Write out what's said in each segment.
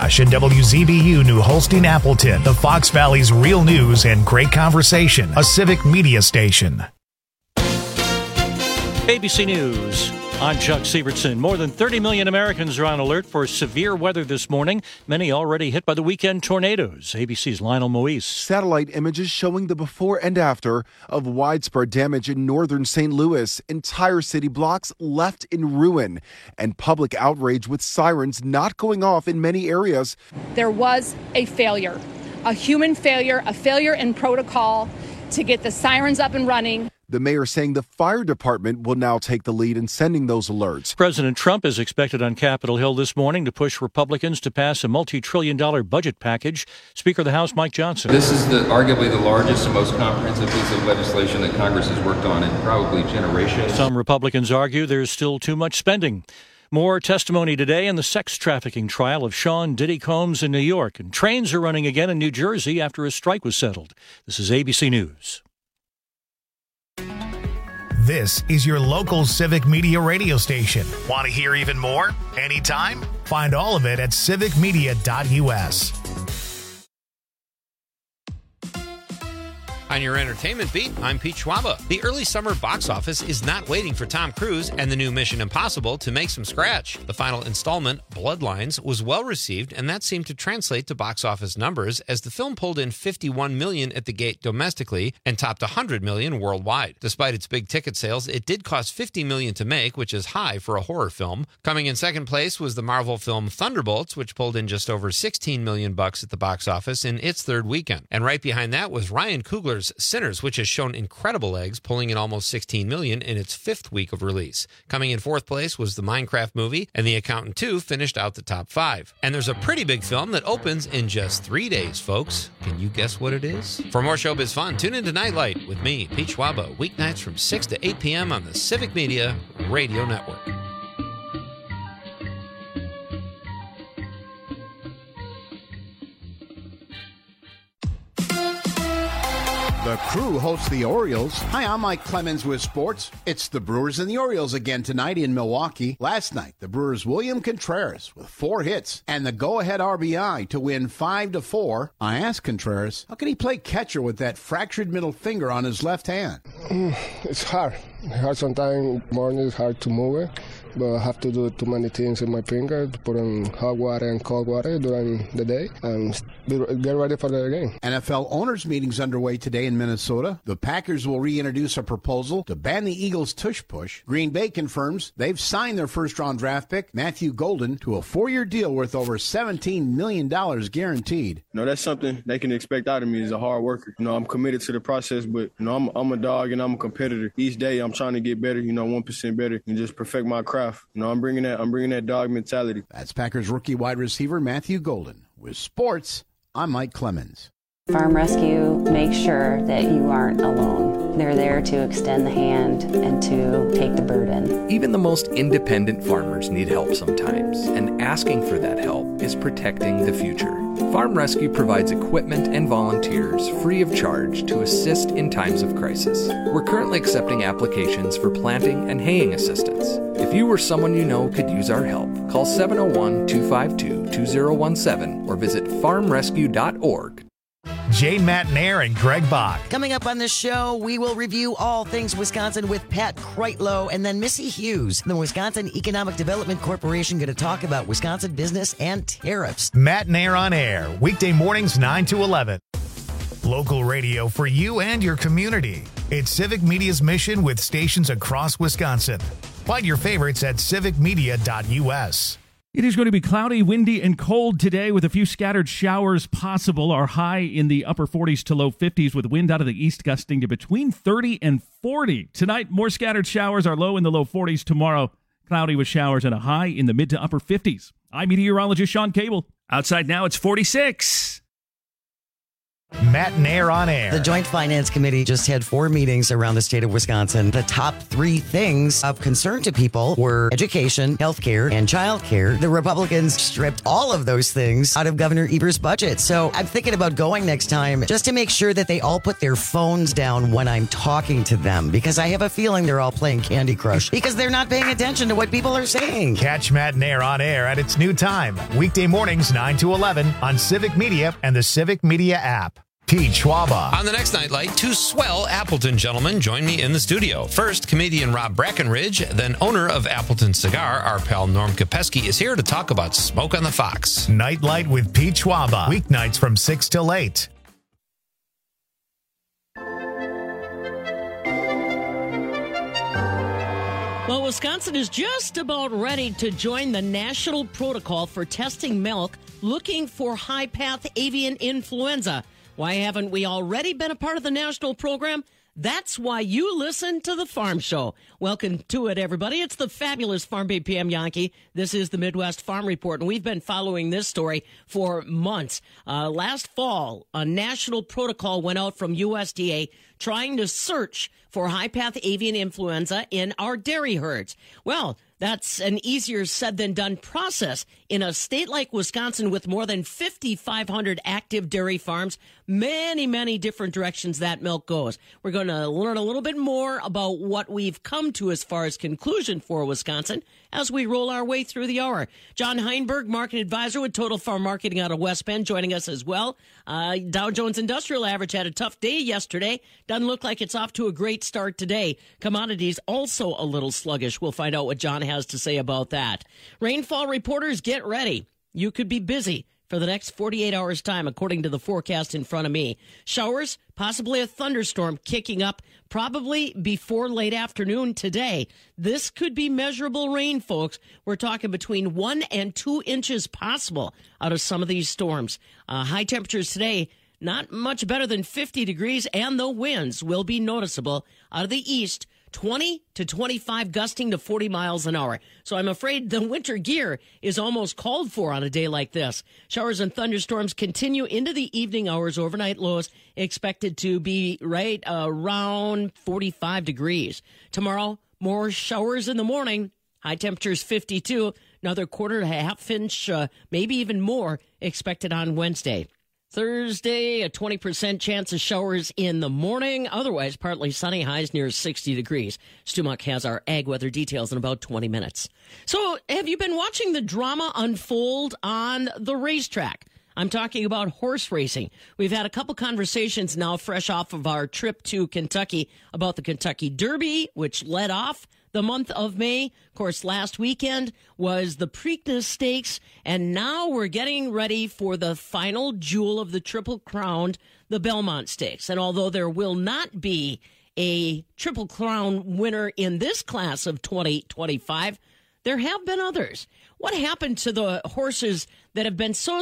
Nash and WZBU New Holstein Appleton, the Fox Valley's real news and great conversation, a civic media station. ABC News. I'm Chuck Sievertson. More than 30 million Americans are on alert for severe weather this morning, many already hit by the weekend tornadoes. ABC's Lionel Moise. Satellite images showing the before and after of widespread damage in northern St. Louis. Entire city blocks left in ruin, and public outrage with sirens not going off in many areas. There was a failure, a human failure, a failure in protocol to get the sirens up and running. The mayor saying the fire department will now take the lead in sending those alerts. President Trump is expected on Capitol Hill this morning to push Republicans to pass a multi-trillion-dollar budget package. Speaker of the House Mike Johnson. This is arguably the largest and most comprehensive piece of legislation that Congress has worked on in probably generations. Some Republicans argue there's still too much spending. More testimony today in the sex trafficking trial of Sean Diddy Combs in New York. And trains are running again in New Jersey after a strike was settled. This is ABC News. This is your local civic media radio station. Want to hear even more? Anytime? Find all of it at civicmedia.us. On your entertainment beat, I'm Pete Schwaba. The early summer box office is not waiting for Tom Cruise and the new Mission Impossible to make some scratch. The final installment, Bloodlines, was well received, and that seemed to translate to box office numbers as the film pulled in $51 million at the gate domestically and topped $100 million worldwide. Despite its big ticket sales, it did cost $50 million to make, which is high for a horror film. Coming in second place was the Marvel film Thunderbolts, which pulled in just over $16 million at the box office in its third weekend. And right behind that was Ryan Coogler's Sinners, which has shown incredible legs, pulling in almost $16 million in its fifth week of release. Coming in fourth place was the Minecraft movie, and The Accountant 2 finished out the top 5. And there's a pretty big film that opens in just 3 days, folks. Can you guess what it is? For more showbiz fun, tune into Nightlight with me, Pete Schwaba, weeknights from 6 to 8 p.m. on the Civic Media Radio Network. The Crew hosts the Orioles. Hi, I'm Mike Clemens with sports. It's the Brewers and the Orioles again tonight in Milwaukee. Last night, the Brewers' William Contreras with 4 hits and the go-ahead RBI to win 5-4. I asked Contreras, how can he play catcher with that fractured middle finger on his left hand? It's hard. Sometimes morning it's hard to move it, but I have to do too many things in my finger to put in hot water and cold water during the day and get ready for the game. NFL owners' meetings underway today in Minnesota. The Packers will reintroduce a proposal to ban the Eagles' tush push. Green Bay confirms they've signed their first-round draft pick, Matthew Golden, to a 4-year deal worth over $17 million guaranteed. That's something they can expect out of me as a hard worker. I'm committed to the process, but I'm a dog and I'm a competitor. Each day I'm trying to get better, 1% better, and just perfect my craft. I'm bringing that dog mentality. That's Packers rookie wide receiver Matthew Golden. With sports, I'm Mike Clemens. Farm Rescue makes sure that you aren't alone. They're there to extend the hand and to take the burden. Even the most independent farmers need help sometimes, and asking for that help is protecting the future. Farm Rescue provides equipment and volunteers free of charge to assist in times of crisis. We're currently accepting applications for planting and haying assistance. If you or someone you know could use our help, call 701-252-2017 or visit farmrescue.org. Jane Matnair and Greg Bach. Coming up on this show, we will review all things Wisconsin with Pat Kreitlow and then Missy Hughes, the Wisconsin Economic Development Corporation, going to talk about Wisconsin business and tariffs. Matnair on air, weekday mornings 9 to 11. Local radio for you and your community. It's Civic Media's mission with stations across Wisconsin. Find your favorites at civicmedia.us. It is going to be cloudy, windy, and cold today with a few scattered showers possible. Our high in the upper 40s to low 50s with wind out of the east gusting to between 30 and 40. Tonight, more scattered showers. Our low in the low 40s. Tomorrow, cloudy with showers and a high in the mid to upper 50s. I'm meteorologist Sean Cable. Outside now, it's 46. Matt and Air on Air. The Joint Finance Committee just had 4 meetings around the state of Wisconsin. The top 3 things of concern to people were education, healthcare, and childcare. The Republicans stripped all of those things out of Governor Evers' budget. So I'm thinking about going next time just to make sure that they all put their phones down when I'm talking to them, because I have a feeling they're all playing Candy Crush because they're not paying attention to what people are saying. Catch Matt and Air on Air at its new time, weekday mornings 9 to 11 on Civic Media and the Civic Media app. Pete Schwaba. On the next Nightlight, 2 swell Appleton gentlemen join me in the studio. First, comedian Rob Brackenridge, then owner of Appleton Cigar, our pal Norm Kopeski, is here to talk about Smoke on the Fox. Nightlight with Pete Schwaba. Weeknights from 6 till 8. Well, Wisconsin is just about ready to join the national protocol for testing milk looking for high-path avian influenza. Why haven't we already been a part of the national program? That's why you listen to the Farm Show. Welcome to it, everybody. It's the fabulous Farm Bay PM Yankee. This is the Midwest Farm Report, and we've been following this story for months. Last fall, a national protocol went out from USDA trying to search for high-path avian influenza in our dairy herds. Well, that's an easier said than done process in a state like Wisconsin with more than 5,500 active dairy farms. Many different directions that milk goes. We're going to learn a little bit more about what we've come to as far as conclusion for Wisconsin as we roll our way through the hour. John Heinberg, market advisor with Total Farm Marketing out of West Bend, joining us as well. Dow Jones Industrial Average had a tough day yesterday. Doesn't look like it's off to a great start today. Commodities also a little sluggish. We'll find out what John has to say about that. Rainfall reporters, get ready. You could be busy for the next 48 hours' time, according to the forecast in front of me. Showers, possibly a thunderstorm kicking up probably before late afternoon today. This could be measurable rain, folks. We're talking between 1 and 2 inches possible out of some of these storms. High temperatures today, not much better than 50 degrees, and the winds will be noticeable out of the east, 20 to 25, gusting to 40 miles an hour. So I'm afraid the winter gear is almost called for on a day like this. Showers and thunderstorms continue into the evening hours. Overnight lows expected to be right around 45 degrees. Tomorrow, more showers in the morning. High temperatures 52. Another quarter to half inch, maybe even more, expected on Wednesday. Thursday, a 20% chance of showers in the morning. Otherwise, partly sunny, highs near 60 degrees. Stu Muck has our ag weather details in about 20 minutes. So, have you been watching the drama unfold on the racetrack? I'm talking about horse racing. We've had a couple conversations now fresh off of our trip to Kentucky about the Kentucky Derby, which led off the month of May. Of course, last weekend was the Preakness Stakes, and now we're getting ready for the final jewel of the Triple Crown, the Belmont Stakes. And although there will not be a Triple Crown winner in this class of 2025, there have been others. What happened to the horses that have been so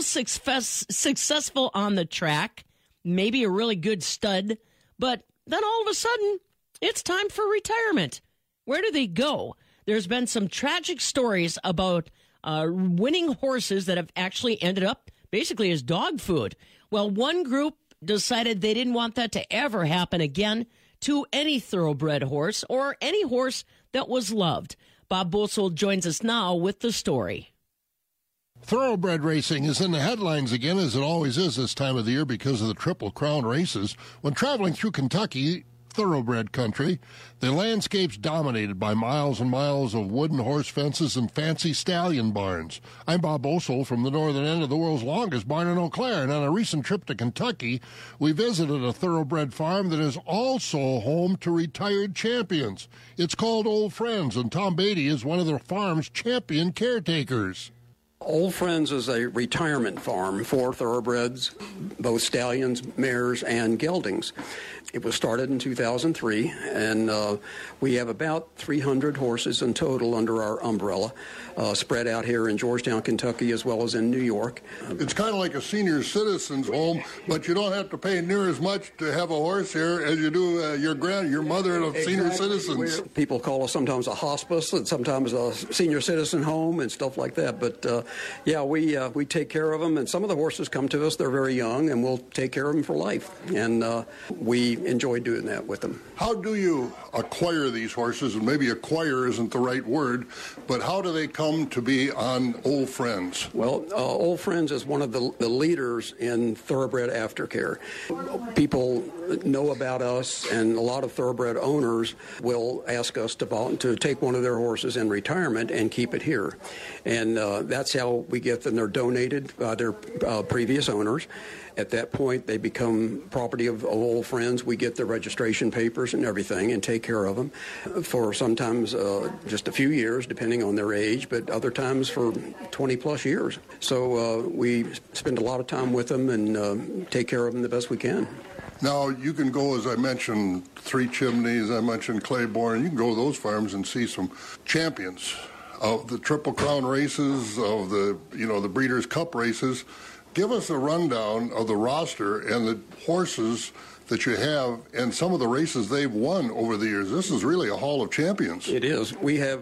successful on the track? Maybe a really good stud, but then all of a sudden, it's time for retirement. Where do they go? There's been some tragic stories about winning horses that have actually ended up basically as dog food. Well, one group decided they didn't want that to ever happen again to any thoroughbred horse or any horse that was loved. Bob Bosold joins us now with the story. Thoroughbred racing is in the headlines again, as it always is this time of the year because of the Triple Crown races. When traveling through Kentucky, thoroughbred country, the landscape's dominated by miles and miles of wooden horse fences and fancy stallion barns. I'm Bob Bosold from the northern end of the world's longest barn in Eau Claire, and on a recent trip to Kentucky, we visited a thoroughbred farm that is also home to retired champions. It's called Old Friends, and Tom Beatty is one of the farm's champion caretakers. Old Friends is a retirement farm for thoroughbreds, both stallions, mares, and geldings. It was started in 2003, and we have about 300 horses in total under our umbrella, spread out here in Georgetown, Kentucky, as well as in New York. It's kind of like a senior citizen's home, but you don't have to pay near as much to have a horse here as you do your mother of senior citizens. People call us sometimes a hospice and sometimes a senior citizen home and stuff like that, but yeah, we take care of them, and some of the horses come to us, they're very young, and we'll take care of them for life, and we enjoy doing that with them. How do you acquire these horses? And maybe acquire isn't the right word, but how do they come to be on Old Friends? Well, Old Friends is one of the leaders in thoroughbred aftercare. People know about us, and a lot of thoroughbred owners will ask us to take one of their horses in retirement and keep it here. And that's how we get them. They're donated by their previous owners. At that point, they become property of Old Friends. We get the registration papers and everything and take care of them for sometimes just a few years, depending on their age, but other times for 20-plus years. So we spend a lot of time with them and take care of them the best we can. Now, you can go, as I mentioned, Three Chimneys, I mentioned Claiborne. You can go to those farms and see some champions of the Triple Crown races, of the Breeders' Cup races. Give us a rundown of the roster and the horses that you have and some of the races they've won over the years. This is really a hall of champions. It is. We have,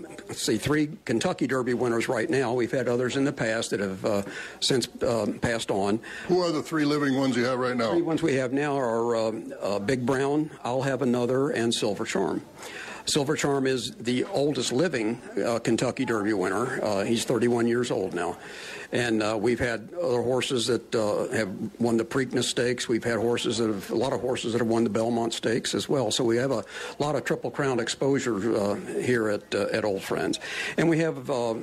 3 Kentucky Derby winners right now. We've had others in the past that have since passed on. Who are the 3 living ones you have right now? 3 ones we have now are Big Brown, I'll Have Another, and Silver Charm. Silver Charm is the oldest living Kentucky Derby winner. He's 31 years old now. And we've had other horses that have won the Preakness Stakes. We've had a lot of horses that have won the Belmont Stakes as well. So we have a lot of Triple Crown exposure here at Old Friends. And we have, a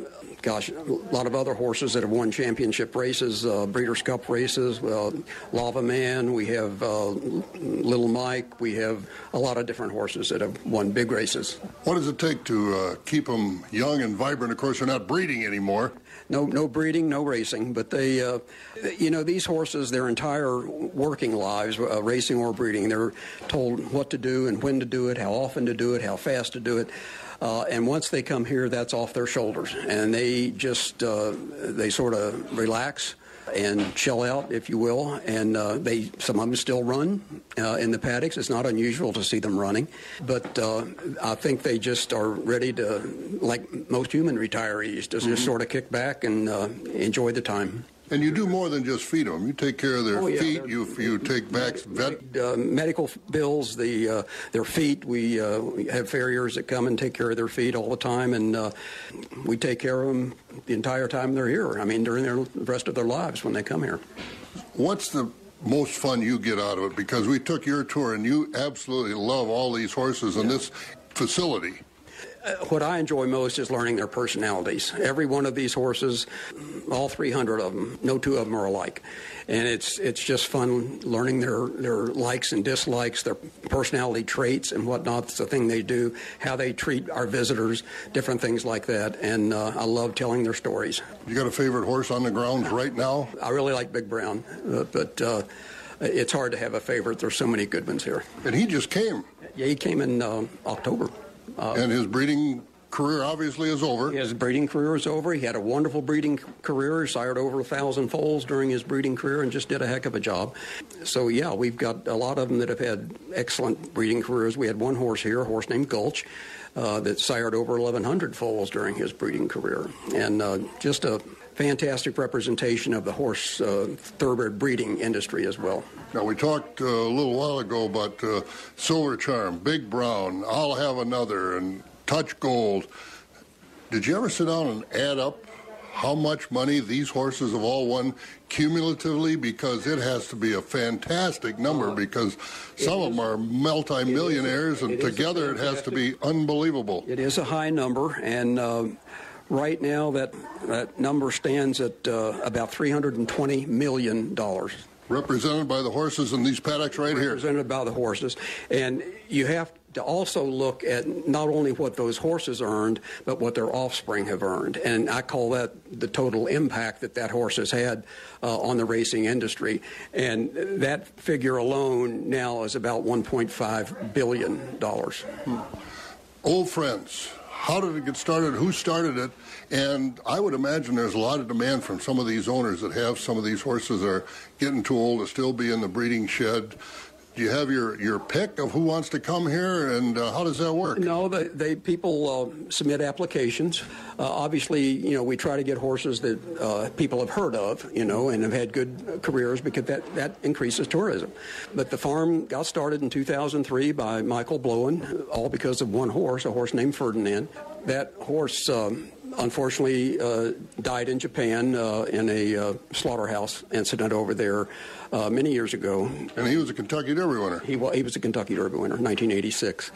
lot of other horses that have won championship races, Breeders' Cup races, Lava Man. We have Little Mike. We have a lot of different horses that have won big races. What does it take to keep them young and vibrant? Of course, they're not breeding anymore. No breeding, no racing, but they, these horses, their entire working lives, racing or breeding, they're told what to do and when to do it, how often to do it, how fast to do it. And once they come here, that's off their shoulders. And they just, they sort of relax and chill out, if you will. And some of them still run in the paddocks. It's not unusual to see them running. But I think they just are ready to, like most human retirees, to just sort of kick back and enjoy the time. And you do more than just feed them. You take care of their feet. You take back medical bills, their feet. We have farriers that come and take care of their feet all the time, and we take care of them the entire time they're here. I mean, during the rest of their lives when they come here. What's the most fun you get out of it? Because we took your tour, and you absolutely love all these horses in this facility. What I enjoy most is learning their personalities. Every one of these horses, all 300 of them, no 2 of them are alike. And it's just fun learning their likes and dislikes, their personality traits and whatnot. It's the thing they do, how they treat our visitors, different things like that. And I love telling their stories. You got a favorite horse on the grounds right now? I really like Big Brown, but it's hard to have a favorite. There's so many good ones here. And he just came. Yeah, he came in October. And his breeding career obviously is over. His breeding career is over. He had a wonderful breeding career. He sired over 1,000 foals during his breeding career and just did a heck of a job. So, yeah, we've got a lot of them that have had excellent breeding careers. We had one horse here, a horse named Gulch, that sired over 1,100 foals during his breeding career. And just a fantastic representation of the horse thoroughbred breeding industry as well. Now, we talked a little while ago about Silver Charm, Big Brown, I'll Have Another, and Touch Gold. Did you ever sit down and add up how much money these horses have all won cumulatively? Because it has to be a fantastic number, because some of them are multi-millionaires, and together it has to be unbelievable. It is a high number, and right now that number stands at about $320 million. Represented by the horses in these paddocks right here. Represented by the horses. And you have to also look at not only what those horses earned, but what their offspring have earned. And I call that the total impact that horse has had on the racing industry. And that figure alone now is about $1.5 billion. Old Friends. How did it get started? Who started it? And I would imagine there's a lot of demand from some of these owners that have some of these horses that are getting too old to still be in the breeding shed. Do you have your pick of who wants to come here, and how does that work? No, people submit applications. Obviously, we try to get horses that people have heard of, and have had good careers, because that increases tourism. But the farm got started in 2003 by Michael Blowen, all because of one horse, a horse named Ferdinand. That horse unfortunately died in Japan in a slaughterhouse incident over there many years ago. And he was a Kentucky Derby winner. He was a Kentucky Derby winner, 1986.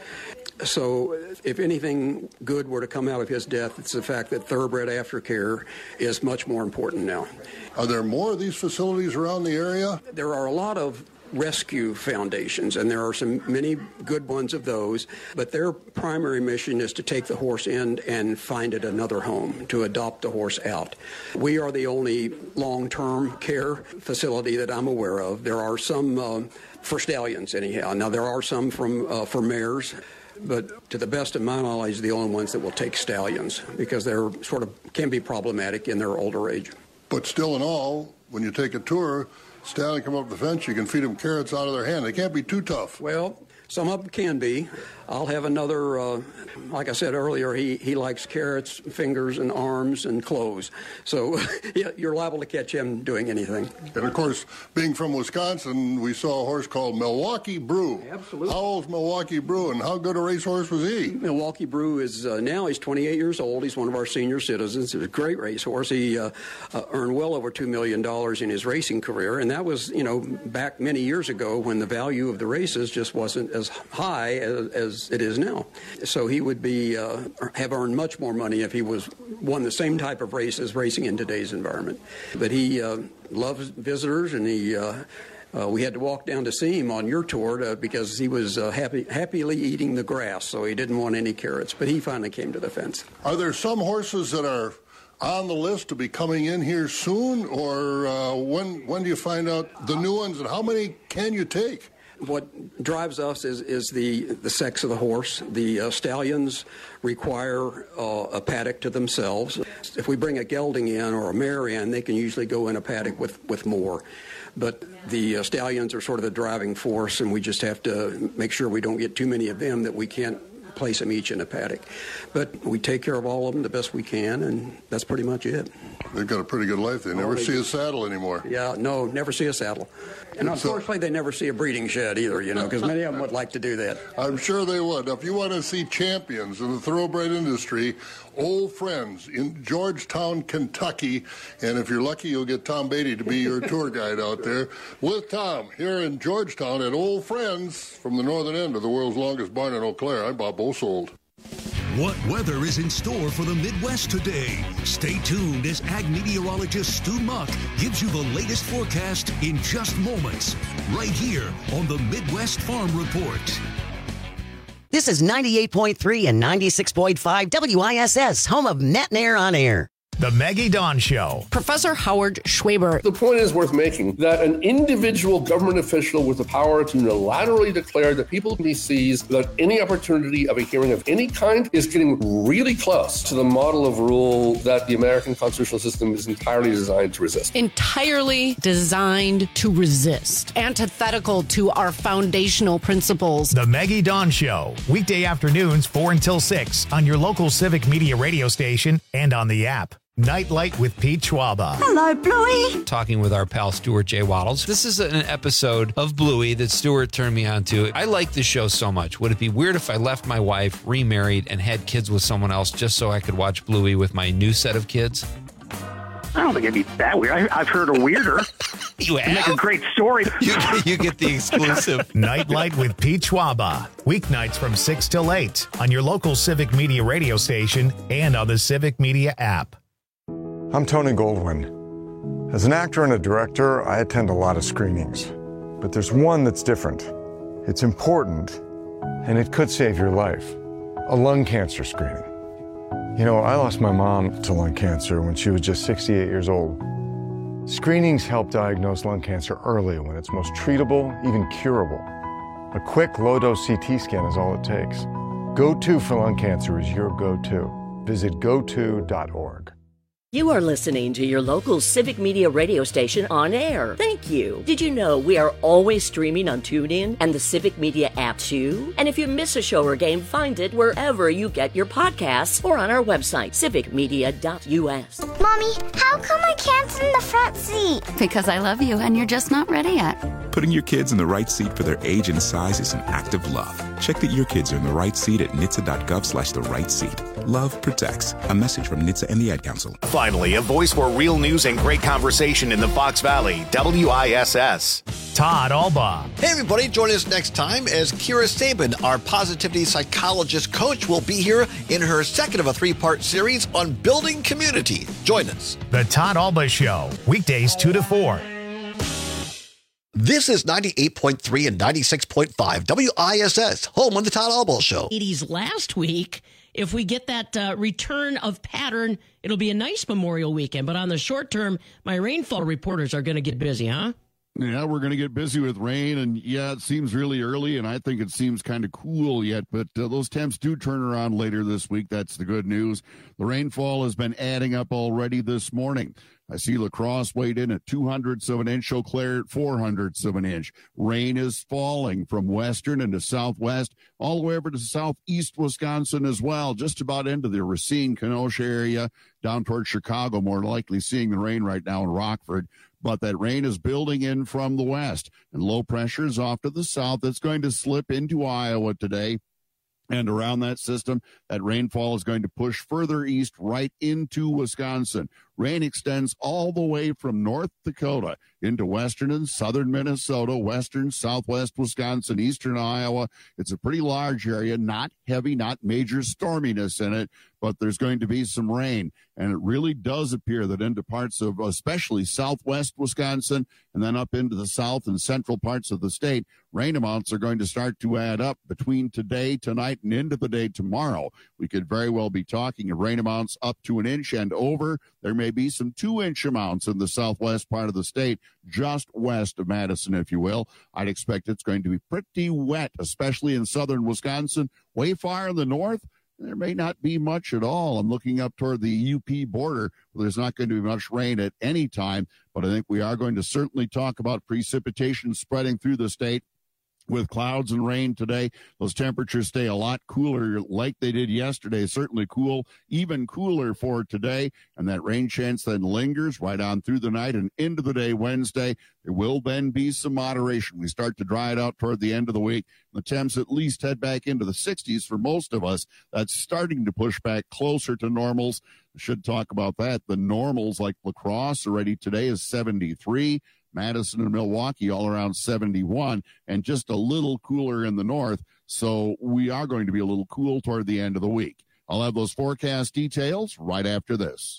So if anything good were to come out of his death, it's the fact that thoroughbred aftercare is much more important now. Are there more of these facilities around the area? There are a lot of rescue foundations, and there are many good ones of those, but their primary mission is to take the horse in and find it another home, to adopt the horse out. We are the only long-term care facility that I'm aware of. There are some for stallions anyhow. Now there are some for mares, but to the best of my knowledge, the only ones that will take stallions, because they're can be problematic in their older age. But still in all, when you take a tour, stallion come up the fence, you can feed them carrots out of their hand. They can't be too tough. Well, some of them can be. I'll have another, like I said earlier, he likes carrots, fingers, and arms, and clothes. So you're liable to catch him doing anything. And, of course, being from Wisconsin, we saw a horse called Milwaukee Brew. Absolutely. How old's Milwaukee Brew, and how good a racehorse was he? Milwaukee Brew is now he's 28 years old. He's one of our senior citizens. He's a great racehorse. He earned well over $2 million in his racing career, and that was, back many years ago when the value of the races just wasn't as high as it is now. So he would have earned much more money if he won the same type of races racing in today's environment. But he loves visitors, and we had to walk down to see him on your tour because he was happily eating the grass, so he didn't want any carrots. But he finally came to the fence. Are there some horses that are on the list to be coming in here soon, or when do you find out the new ones, and how many can you take? What drives us is the sex of the horse. The stallions require a paddock to themselves. If we bring a gelding in or a mare in, they can usually go in a paddock with more. But the stallions are sort of the driving force, and we just have to make sure we don't get too many of them that we can't place them each in a paddock. But we take care of all of them the best we can, and that's pretty much it. They've got a pretty good life. They never see a saddle anymore. Yeah, no, never see a saddle. And unfortunately, they never see a breeding shed either, because many of them would like to do that. I'm sure they would. Now, if you want to see champions in the thoroughbred industry, Old Friends in Georgetown, Kentucky, and if you're lucky, you'll get Tom Beatty to be your tour guide out there with Tom here in Georgetown at Old Friends from the northern end of the world's longest barn in Eau Claire. I'm Bob Bosold. What weather is in store for the Midwest today? Stay tuned as ag meteorologist Stu Muck gives you the latest forecast in just moments, right here on the Midwest Farm Report. This is 98.3 and 96.5 WISS, home of Net and Air on Air. The Maggie Dawn Show. Professor Howard Schwaber. The point is worth making that an individual government official with the power to unilaterally declare that people can be seized without any opportunity of a hearing of any kind is getting really close to the model of rule that the American constitutional system is entirely designed to resist. Entirely designed to resist. Antithetical to our foundational principles. The Maggie Dawn Show. Weekday afternoons 4 until 6 on your local Civic Media radio station and on the app. Nightlight with Pete Schwaba. Hello, Bluey. Talking with our pal Stuart J. Waddles. This is an episode of Bluey that Stuart turned me on to. I like this show so much. Would it be weird if I left my wife, remarried, and had kids with someone else just so I could watch Bluey with my new set of kids? I don't think it'd be that weird. I've heard a weirder. You have? Make a great story. You get the exclusive. Nightlight with Pete Schwaba. Weeknights from 6 till 8 on your local Civic Media radio station and on the Civic Media app. I'm Tony Goldwyn. As an actor and a director, I attend a lot of screenings. But there's one that's different. It's important, and it could save your life. A lung cancer screening. You know, I lost my mom to lung cancer when she was just 68 years old. Screenings help diagnose lung cancer early when it's most treatable, even curable. A quick, low-dose CT scan is all it takes. GoTo for lung cancer is your go-to. Visit goto.org. You are listening to your local Civic Media radio station on air. Thank you. Did you know we are always streaming on TuneIn and the Civic Media app too? And if you miss a show or game, find it wherever you get your podcasts or on our website, civicmedia.us. Mommy, how come I can't sit in the front seat? Because I love you and you're just not ready yet. Putting your kids in the right seat for their age and size is an act of love. Check that your kids are in the right seat at nhtsa.gov/the right seat. Love protects. A message from NHTSA and the Ad Council. Finally, a voice for real news and great conversation in the Fox Valley. WISS. Todd Albaugh. Hey, everybody. Join us next time as Kira Sabin, our positivity psychologist coach, will be here in her second of a 3-part series on building community. Join us. The Todd Albaugh Show. Weekdays 2 to 4. This is 98.3 and 96.5 WISS, home of the Todd Albaugh Show. 80s last week. If we get that return of pattern, it'll be a nice Memorial weekend. But on the short term, my rainfall reporters are going to get busy, huh? Yeah, we're going to get busy with rain, and yeah, it seems really early, and I think it seems kind of cool yet, but those temps do turn around later this week. That's the good news. The rainfall has been adding up already this morning. I see La Crosse weighed in at 200ths of an inch, Eau Claire at 400ths of an inch. Rain is falling from western into southwest, all the way over to southeast Wisconsin as well, just about into the Racine, Kenosha area, down towards Chicago, more likely seeing the rain right now in Rockford. But that rain is building in from the west, and low pressure is off to the south. It's going to slip into Iowa today. And around that system, that rainfall is going to push further east right into Wisconsin. Rain extends all the way from North Dakota into western and southern Minnesota, western, southwest Wisconsin, eastern Iowa. It's a pretty large area, not heavy, not major storminess in it, but there's going to be some rain. And it really does appear that into parts of especially southwest Wisconsin and then up into the south and central parts of the state, rain amounts are going to start to add up between today, tonight, and into the day tomorrow. We could very well be talking of rain amounts up to an inch and over. There may be some 2-inch amounts in the southwest part of the state, just west of Madison, if you will. I'd expect it's going to be pretty wet, especially in southern Wisconsin. Way far in the north, there may not be much at all. I'm looking up toward the UP border. There's not going to be much rain at any time, but I think we are going to certainly talk about precipitation spreading through the state. With clouds and rain today, those temperatures stay a lot cooler like they did yesterday. Certainly cool, even cooler for today. And that rain chance then lingers right on through the night and into the day Wednesday. There will then be some moderation. We start to dry it out toward the end of the week. The temps at least head back into the 60s for most of us. That's starting to push back closer to normals. I should talk about that. The normals like La Crosse already today is 73. Madison and Milwaukee all around 71, and just a little cooler in the north. So we are going to be a little cool toward the end of the week. I'll have those forecast details right after this.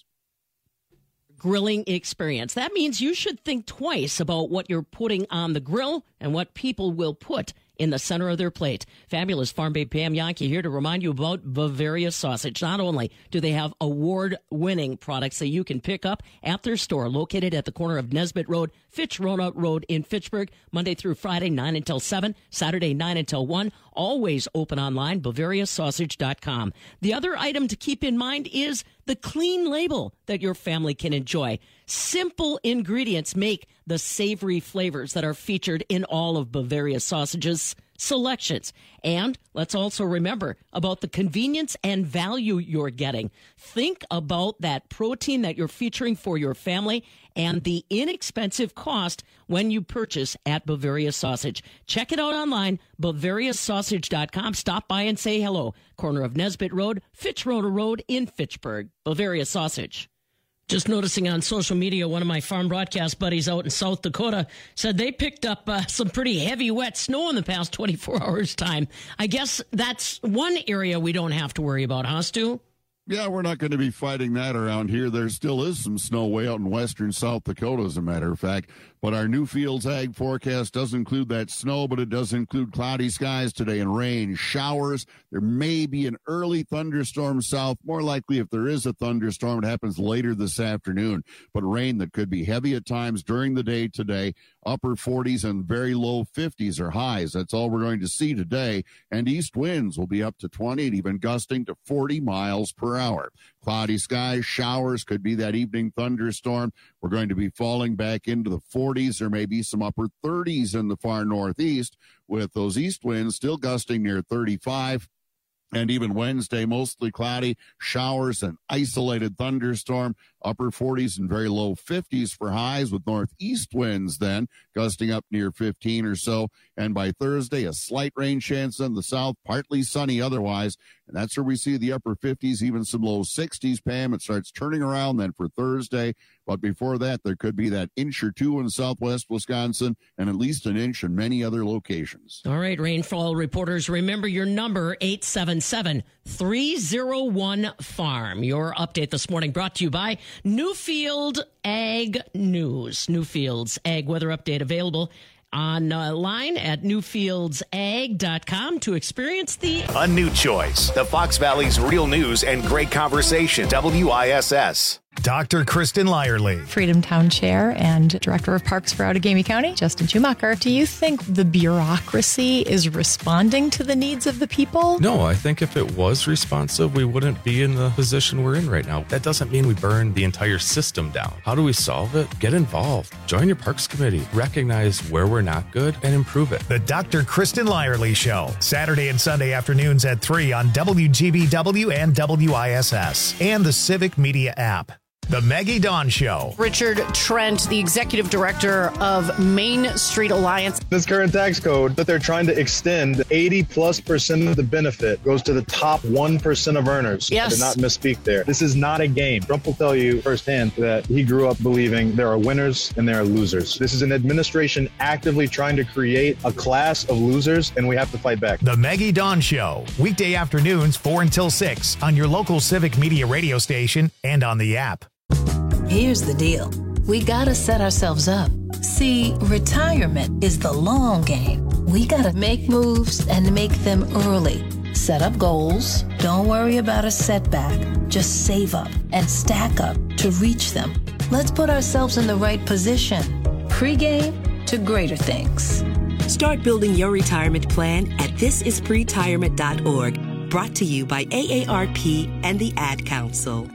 Grilling experience. That means you should think twice about what you're putting on the grill and what people will put in the center of their plate. Fabulous Farm Babe Pam Yankee here to remind you about Bavaria Sausage. Not only do they have award-winning products that you can pick up at their store located at the corner of Nesbitt Road, Fitch-Rona Road in Fitchburg, Monday through Friday, 9 until 7, Saturday, 9 until 1. Always open online, BavariaSausage.com. The other item to keep in mind is the clean label that your family can enjoy. Simple ingredients make the savory flavors that are featured in all of Bavaria Sausage's selections. And let's also remember about the convenience and value you're getting. Think about that protein that you're featuring for your family and the inexpensive cost when you purchase at Bavaria Sausage. Check it out online, BavariaSausage.com. Stop by and say hello. Corner of Nesbitt Road, Fitch-Rona Road in Fitchburg. Bavaria Sausage. Just noticing on social media, one of my farm broadcast buddies out in South Dakota said they picked up some pretty heavy, wet snow in the past 24 hours' time. I guess that's one area we don't have to worry about, huh, Stu? Yeah, we're not going to be fighting that around here. There still is some snow way out in western South Dakota, as a matter of fact. But our Newfields Ag forecast does include that snow, but it does include cloudy skies today and rain, showers. There may be an early thunderstorm south. More likely, if there is a thunderstorm, it happens later this afternoon. But rain that could be heavy at times during the day today. upper 40s and very low 50s are highs. That's all we're going to see today. And east winds will be up to 20 and even gusting to 40 miles per hour. Cloudy skies, showers, could be that evening thunderstorm. We're going to be falling back into the 40s. There may be some upper 30s in the far northeast, with those east winds still gusting near 35. And even Wednesday, mostly cloudy, showers and isolated thunderstorm, upper 40s and very low 50s for highs, with northeast winds then gusting up near 15 or so. And by Thursday, a slight rain chance in the south, partly sunny otherwise. And that's where we see the upper 50s, even some low 60s, Pam. It starts turning around then for Thursday. But before that, there could be that inch or two in southwest Wisconsin and at least an inch in many other locations. All right, rainfall reporters, remember your number, 877-301-FARM. Your update this morning brought to you by Newfield Ag News. Newfield's Ag Weather Update available online at newfieldsag.com to experience a new choice. The Fox Valley's real news and great conversation. WISS. Dr. Kristen Lyerly. Freedom Town Chair and Director of Parks for Outagamie County, Justin Schumacher. Do you think the bureaucracy is responding to the needs of the people? No, I think if it was responsive, we wouldn't be in the position we're in right now. That doesn't mean we burn the entire system down. How do we solve it? Get involved. Join your Parks Committee. Recognize where we're not good and improve it. The Dr. Kristen Lyerly Show. Saturday and Sunday afternoons at 3 on WGBW and WISS. And the Civic Media app. The Maggie Dawn Show. Richard Trent, the executive director of Main Street Alliance. This current tax code that they're trying to extend, 80+% of the benefit goes to the top 1% of earners. Yes. I did not misspeak there. This is not a game. Trump will tell you firsthand that he grew up believing there are winners and there are losers. This is an administration actively trying to create a class of losers, and we have to fight back. The Maggie Dawn Show. Weekday afternoons 4 until 6 on your local Civic Media radio station and on the app. Here's the deal. We gotta set ourselves up. See, retirement is the long game. We gotta make moves and make them early. Set up goals. Don't worry about a setback. Just save up and stack up to reach them. Let's put ourselves in the right position. Pre-game to greater things. Start building your retirement plan at thisispretirement.org. Brought to you by AARP and the Ad Council.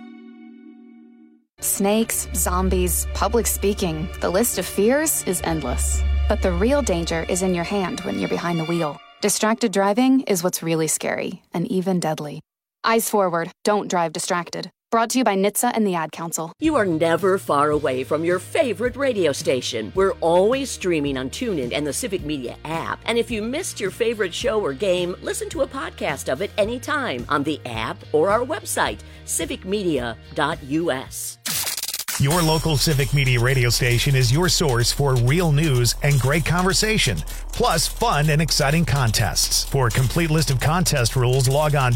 Snakes, zombies, public speaking. The list of fears is endless. But the real danger is in your hand when you're behind the wheel. Distracted driving is what's really scary and even deadly. Eyes forward. Don't drive distracted. Brought to you by NHTSA and the Ad Council. You are never far away from your favorite radio station. We're always streaming on TuneIn and the Civic Media app. And if you missed your favorite show or game, listen to a podcast of it anytime on the app or our website, civicmedia.us. Your local Civic Media radio station is your source for real news and great conversation, plus fun and exciting contests. For a complete list of contest rules, log on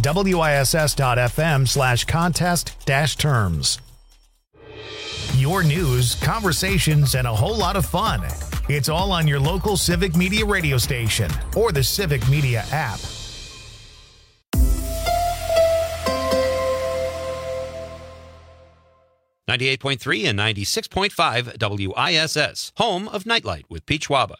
wiss.fm/contest-terms. Your news, conversations, and a whole lot of fun. It's all on your local Civic Media radio station or the Civic Media app. .3 and 96.5 WISS, home of Nightlight with Pete Schwaba.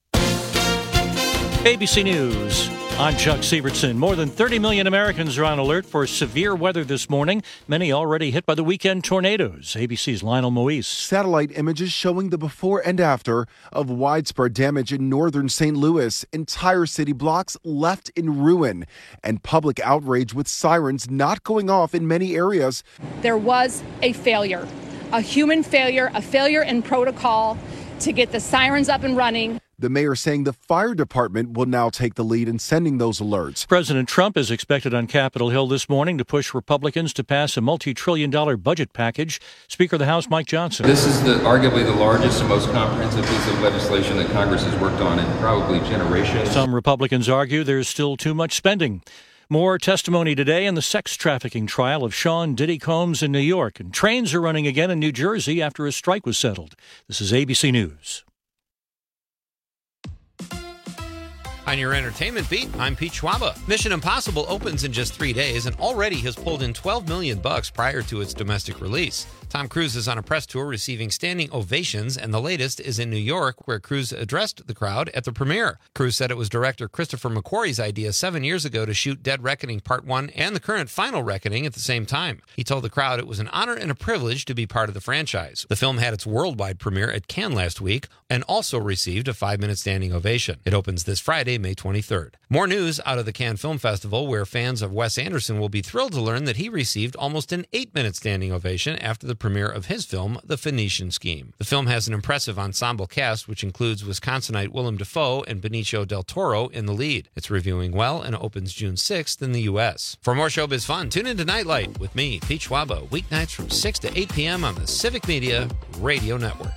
ABC News. I'm Chuck Sievertson. More than 30 million Americans are on alert for severe weather this morning, many already hit by the weekend tornadoes. ABC's Lionel Moise. Satellite images showing the before and after of widespread damage in northern St. Louis. Entire city blocks left in ruin, and public outrage with sirens not going off in many areas. There was a failure, a human failure, a failure in protocol to get the sirens up and running. The mayor saying the fire department will now take the lead in sending those alerts. President Trump is expected on Capitol Hill this morning to push Republicans to pass a multi-trillion-dollar budget package. Speaker of the House Mike Johnson. This is arguably the largest and most comprehensive piece of legislation that Congress has worked on in probably generations. Some Republicans argue there's still too much spending. More testimony today in the sex trafficking trial of Sean Diddy Combs in New York. And trains are running again in New Jersey after a strike was settled. This is ABC News. On your entertainment beat, I'm Pete Schwaba. Mission Impossible opens in just 3 days and already has pulled in $12 million prior to its domestic release. Tom Cruise is on a press tour receiving standing ovations, and the latest is in New York, where Cruise addressed the crowd at the premiere. Cruise said it was director Christopher McQuarrie's idea 7 years ago to shoot Dead Reckoning Part 1 and the current Final Reckoning at the same time. He told the crowd it was an honor and a privilege to be part of the franchise. The film had its worldwide premiere at Cannes last week and also received a 5-minute standing ovation. It opens this Friday, May 23rd. More news out of the Cannes Film Festival, where fans of Wes Anderson will be thrilled to learn that he received almost an 8-minute standing ovation after the premiere of his film, The Phoenician Scheme. The film has an impressive ensemble cast, which includes Wisconsinite Willem Dafoe and Benicio del Toro in the lead. It's reviewing well and opens June 6th in the U.S. For more showbiz fun, tune into Nightlight with me, Pete Schwaba, weeknights from 6 to 8 p.m. on the Civic Media Radio Network.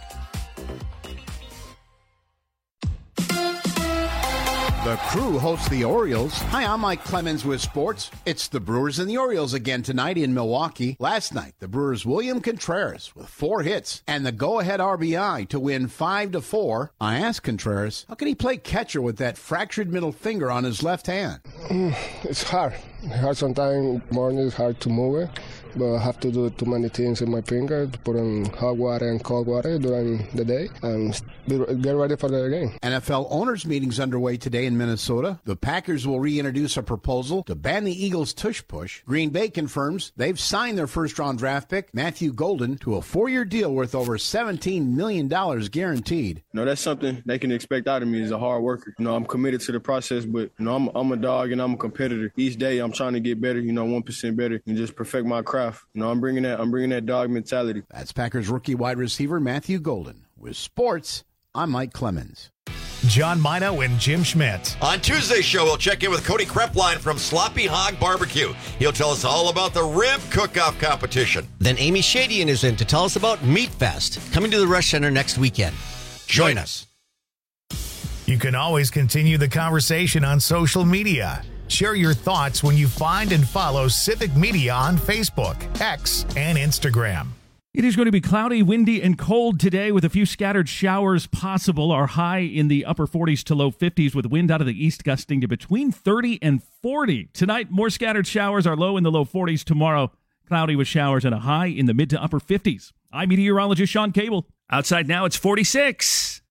The Crew hosts the Orioles. Hi, I'm Mike Clemens with sports. It's the Brewers and the Orioles again tonight in Milwaukee. Last night, the Brewers' William Contreras with 4 hits and the go-ahead RBI to win 5-4. I asked Contreras, how can he play catcher with that fractured middle finger on his left hand? It's hard. Sometimes morning it's hard to move it, but I have to do too many things in my finger, to put in hot water and cold water during the day and get ready for the game. NFL owners' meetings underway today in Minnesota. The Packers will reintroduce a proposal to ban the Eagles' tush push. Green Bay confirms they've signed their first-round draft pick, Matthew Golden, to a 4-year deal worth over $17 million guaranteed. That's something they can expect out of me as a hard worker. I'm committed to the process, but I'm a dog and I'm a competitor. Each day I'm trying to get better, 1% better, and just perfect my craft. I'm bringing that dog mentality. That's Packers rookie wide receiver Matthew Golden. With sports, I'm Mike Clemens. John Mino and Jim Schmidt. On Tuesday's show, we'll check in with Cody Krepline from Sloppy Hog Barbecue. He'll tell us all about the rib cook-off competition. Then Amy Shadian is in to tell us about Meat Fest, coming to the Rush Center next weekend. Join us. You can always continue the conversation on social media. Share your thoughts when you find and follow Civic Media on Facebook, X, and Instagram. It is going to be cloudy, windy, and cold today with a few scattered showers possible. Our high in the upper 40s to low 50s with wind out of the east gusting to between 30 and 40. Tonight, more scattered showers, are low in the low 40s. Tomorrow, cloudy with showers and a high in the mid to upper 50s. I'm meteorologist Sean Cable. Outside now, it's 46.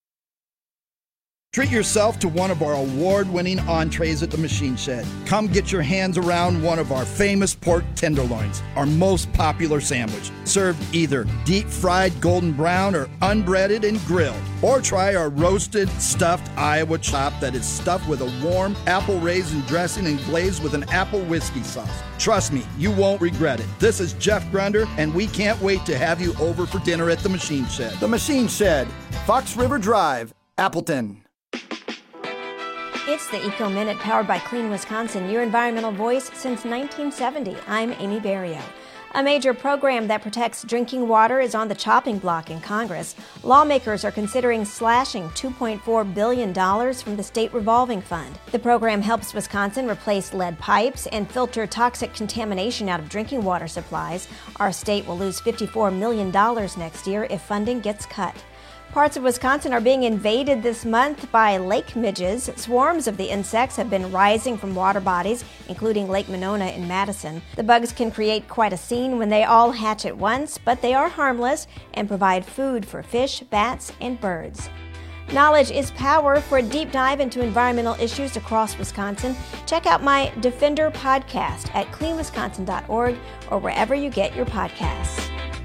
Treat yourself to one of our award-winning entrees at the Machine Shed. Come get your hands around one of our famous pork tenderloins, our most popular sandwich, served either deep-fried golden brown or unbreaded and grilled. Or try our roasted, stuffed Iowa chop that is stuffed with a warm apple raisin dressing and glazed with an apple whiskey sauce. Trust me, you won't regret it. This is Jeff Grunder, and we can't wait to have you over for dinner at the Machine Shed. The Machine Shed, Fox River Drive, Appleton. It's the Eco Minute powered by Clean Wisconsin, your environmental voice since 1970. I'm Amy Barrio. A major program that protects drinking water is on the chopping block in Congress. Lawmakers are considering slashing $2.4 billion from the state revolving fund. The program helps Wisconsin replace lead pipes and filter toxic contamination out of drinking water supplies. Our state will lose $54 million next year if funding gets cut. Parts of Wisconsin are being invaded this month by lake midges. Swarms of the insects have been rising from water bodies, including Lake Monona in Madison. The bugs can create quite a scene when they all hatch at once, but they are harmless and provide food for fish, bats, and birds. Knowledge is power. For a deep dive into environmental issues across Wisconsin, check out my Defender podcast at cleanwisconsin.org or wherever you get your podcasts.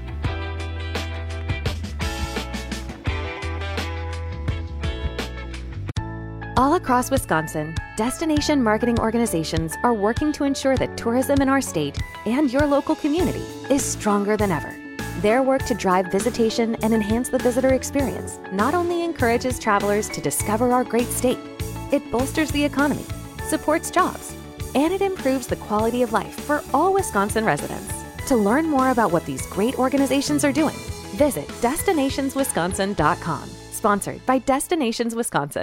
All across Wisconsin, destination marketing organizations are working to ensure that tourism in our state and your local community is stronger than ever. Their work to drive visitation and enhance the visitor experience not only encourages travelers to discover our great state, it bolsters the economy, supports jobs, and it improves the quality of life for all Wisconsin residents. To learn more about what these great organizations are doing, visit destinationswisconsin.com. Sponsored by Destinations Wisconsin.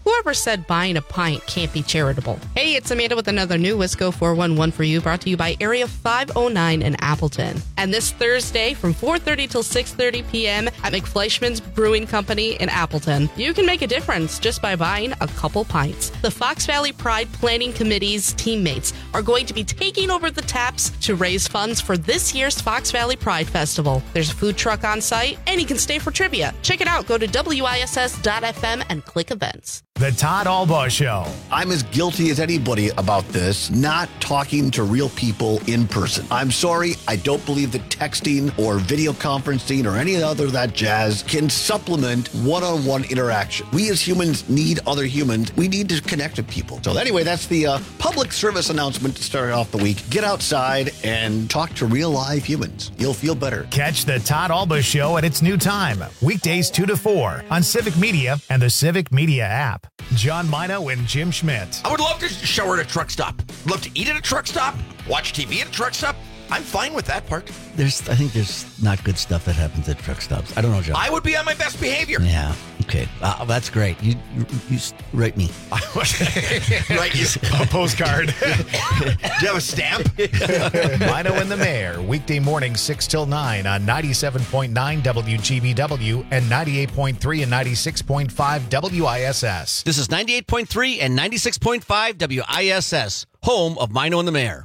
Whoever said buying a pint can't be charitable? Hey, it's Amanda with another new Wisco 411 for you, brought to you by Area 509 in Appleton. And this Thursday from 4:30 till 6:30 p.m. at McFleischman's Brewing Company in Appleton, you can make a difference just by buying a couple pints. The Fox Valley Pride Planning Committee's teammates are going to be taking over the taps to raise funds for this year's Fox Valley Pride Festival. There's a food truck on site, and you can stay for trivia. Check it out. Go to WISS.FM and click events. The Todd Albaugh Show. I'm as guilty as anybody about this, not talking to real people in person. I'm sorry, I don't believe that texting or video conferencing or any other of that jazz can supplement one-on-one interaction. We as humans need other humans. We need to connect with people. So anyway, that's the public service announcement to start off the week. Get outside and talk to real live humans. You'll feel better. Catch the Todd Albaugh Show at its new time, weekdays 2 to 4 on Civic Media and the Civic Media app. John Mino and Jim Schmidt. I would love to shower at a truck stop. Love to eat at a truck stop. Watch TV at a truck stop. I'm fine with that part. I think there's not good stuff that happens at truck stops. I don't know, John. I would be on my best behavior. Yeah. Okay. That's great. You write me. Write you a postcard. Do you have a stamp? Mino and the Mayor, weekday morning 6 till 9 on 97.9 WGBW and 98.3 and 96.5 WISS. This is 98.3 and 96.5 WISS, home of Mino and the Mayor.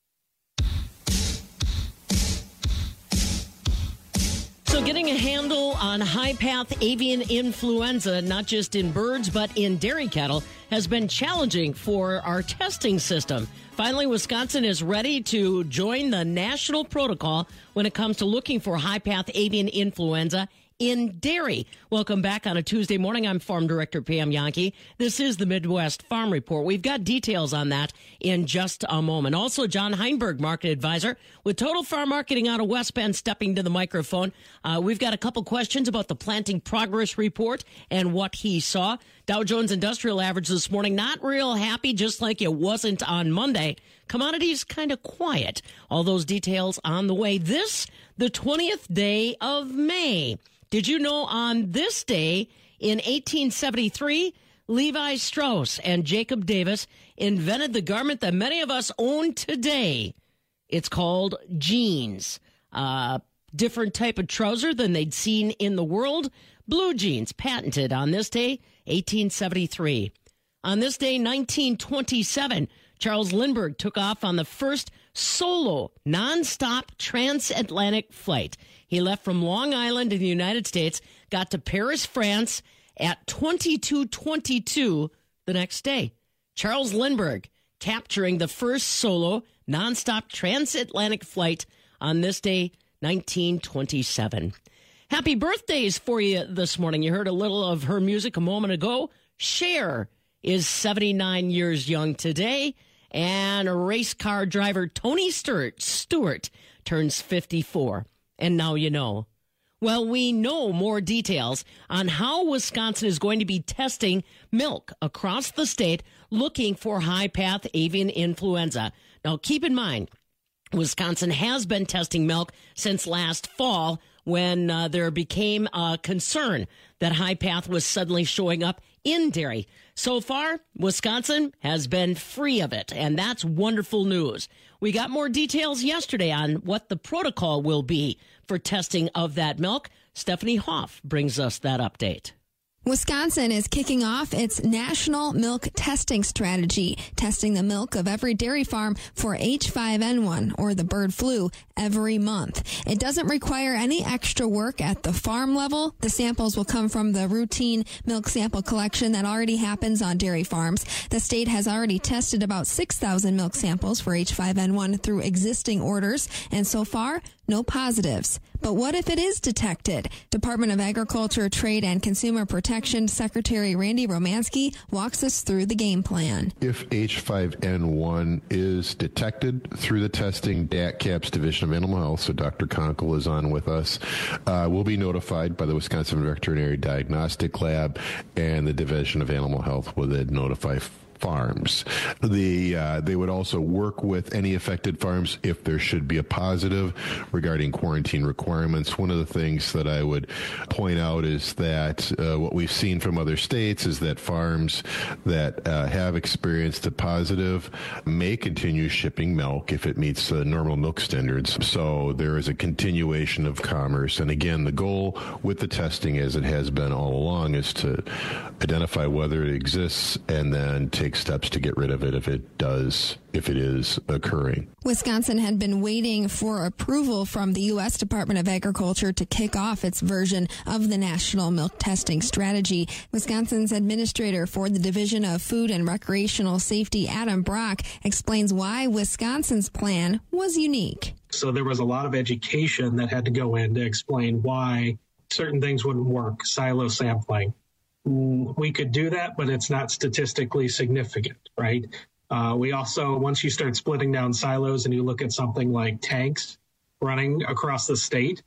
So getting a handle on high-path avian influenza, not just in birds but in dairy cattle, has been challenging for our testing system. Finally, Wisconsin is ready to join the national protocol when it comes to looking for high-path avian influenza in dairy. Welcome back on a Tuesday morning. I'm Farm Director Pam Yankee. This is the Midwest Farm Report. We've got details on that in just a moment. Also, John Heinberg, Market Advisor with Total Farm Marketing out of West Bend, stepping to the microphone. We've got a couple questions about the Planting Progress Report and what he saw. Dow Jones Industrial Average this morning, not real happy, just like it wasn't on Monday. Commodities kind of quiet. All those details on the way. This, the 20th day of May. Did you know on this day in 1873, Levi Strauss and Jacob Davis invented the garment that many of us own today? It's called jeans. Different type of trouser than they'd seen in the world. Blue jeans, patented on this day, 1873. On this day, 1927, Charles Lindbergh took off on the first solo nonstop transatlantic flight. He left from Long Island in the United States, got to Paris, France at 22:22 the next day. Charles Lindbergh capturing the first solo nonstop transatlantic flight on this day, 1927. Happy birthdays for you this morning. You heard a little of her music a moment ago. Cher is 79 years young today, and race car driver Tony Stewart turns 54. And now you know. Well, we know more details on how Wisconsin is going to be testing milk across the state looking for high-path avian influenza. Now, keep in mind, Wisconsin has been testing milk since last fall when there became a concern that high-path was suddenly showing up in dairy. So far, Wisconsin has been free of it, and that's wonderful news. We got more details yesterday on what the protocol will be for testing of that milk. Stephanie Hoff brings us that update. Wisconsin is kicking off its national milk testing strategy, testing the milk of every dairy farm for H5N1, or the bird flu, every month. It doesn't require any extra work at the farm level. The samples will come from the routine milk sample collection that already happens on dairy farms. The state has already tested about 6,000 milk samples for H5N1 through existing orders, and so far, no positives. But what if it is detected? Department of Agriculture, Trade, and Consumer Protection Secretary Randy Romansky walks us through the game plan. If H5N1 is detected through the testing, DATCAP's Division of Animal Health, so Dr. Conkle is on with us, will be notified by the Wisconsin Veterinary Diagnostic Lab, and the Division of Animal Health will then notify farms. They would also work with any affected farms if there should be a positive regarding quarantine requirements. One of the things that I would point out is that what we've seen from other states is that farms that have experienced a positive may continue shipping milk if it meets normal milk standards. So there is a continuation of commerce. And again, the goal with the testing, as it has been all along, is to identify whether it exists and then take steps to get rid of it if it is occurring. Wisconsin had been waiting for approval from the U.S. Department of Agriculture to kick off its version of the National Milk Testing Strategy. Wisconsin's administrator for the Division of Food and Recreational Safety, Adam Brock, explains why Wisconsin's plan was unique. So there was a lot of education that had to go in to explain why certain things wouldn't work, silo sampling. We could do that, but it's not statistically significant, right? We also, once you start splitting down silos and you look at something like tanks running across the state,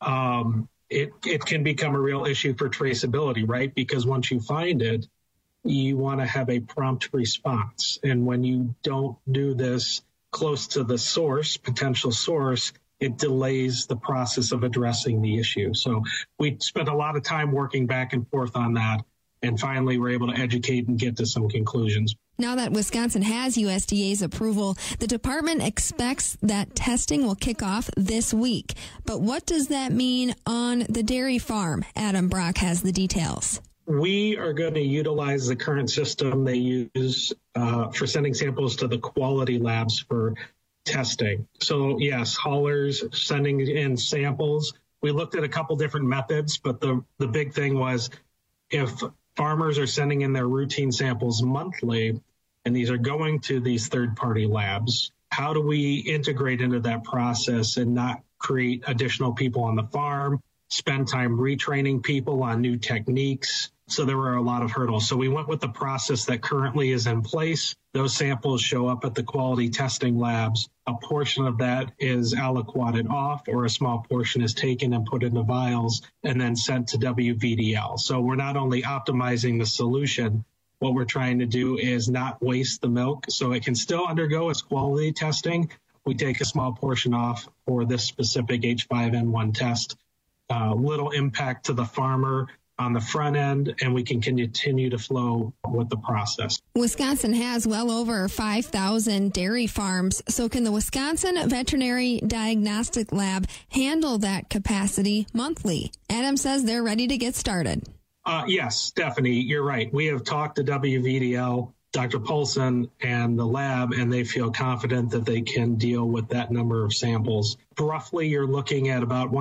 it can become a real issue for traceability, right? Because once you find it, you want to have a prompt response. And when you don't do this close to the source, potential source, it delays the process of addressing the issue. So we spent a lot of time working back and forth on that, and finally we're able to educate and get to some conclusions. Now that Wisconsin has USDA's approval, the department expects that testing will kick off this week. But what does that mean on the dairy farm? Adam Brock has the details. We are going to utilize the current system they use for sending samples to the quality labs for testing. So yes, haulers sending in samples. We looked at a couple different methods, but the big thing was if farmers are sending in their routine samples monthly, and these are going to these third-party labs, how do we integrate into that process and not create additional people on the farm, spend time retraining people on new techniques? So there were a lot of hurdles. So we went with the process that currently is in place. Those samples show up at the quality testing labs. A portion of that is aliquoted off, or a small portion is taken and put into vials and then sent to WVDL. So we're not only optimizing the solution, what we're trying to do is not waste the milk so it can still undergo its quality testing. We take a small portion off for this specific H5N1 test. Little impact to the farmer on the front end, and we can continue to flow with the process. Wisconsin has well over 5,000 dairy farms, so can the Wisconsin Veterinary Diagnostic Lab handle that capacity monthly? Adam says they're ready to get started. Yes, Stephanie, you're right. We have talked to WVDL, Dr. Paulson, and the lab, and they feel confident that they can deal with that number of samples. Roughly, you're looking at about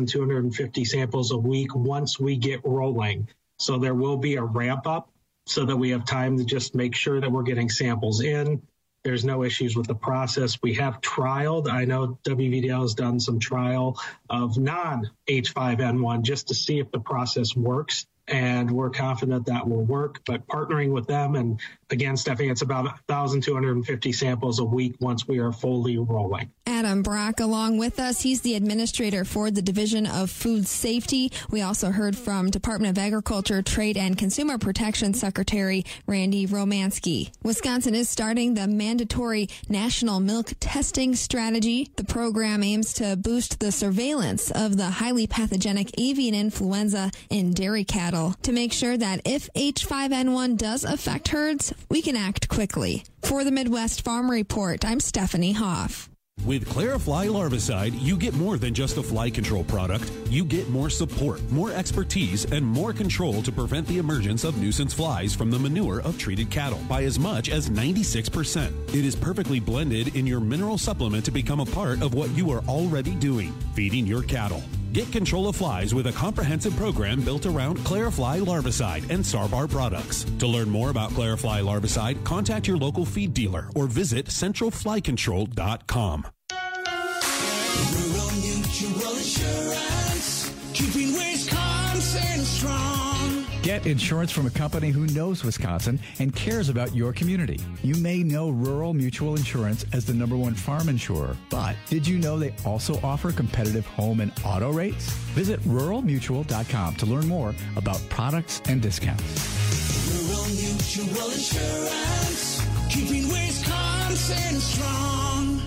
1,250 samples a week once we get rolling. So there will be a ramp up so that we have time to just make sure that we're getting samples in. There's no issues with the process. We have trialed. I know WVDL has done some trial of non-H5N1 just to see if the process works. And we're confident that will work. But partnering with them, and again, Stephanie, it's about 1,250 samples a week once we are fully rolling. Adam Brock along with us. He's the administrator for the Division of Food Safety. We also heard from Department of Agriculture, Trade, and Consumer Protection Secretary Randy Romanski. Wisconsin is starting the mandatory National Milk Testing Strategy. The program aims to boost the surveillance of the highly pathogenic avian influenza in dairy cattle to make sure that if H5N1 does affect herds, we can act quickly. For the Midwest Farm Report, I'm Stephanie Hoff. With Clarifly Larvicide, you get more than just a fly control product. You get more support, more expertise, and more control to prevent the emergence of nuisance flies from the manure of treated cattle by as much as 96%. It is perfectly blended in your mineral supplement to become a part of what you are already doing, feeding your cattle. Get control of flies with a comprehensive program built around Clarifly Larvicide and Sarbar products. To learn more about Clarifly Larvicide, contact your local feed dealer or visit centralflycontrol.com. Rural Mutual Insurance, keeping Wisconsin strong. Get insurance from a company who knows Wisconsin and cares about your community. You may know Rural Mutual Insurance as the #1 farm insurer, but did you know they also offer competitive home and auto rates? Visit ruralmutual.com to learn more about products and discounts. Rural Mutual Insurance, keeping Wisconsin strong.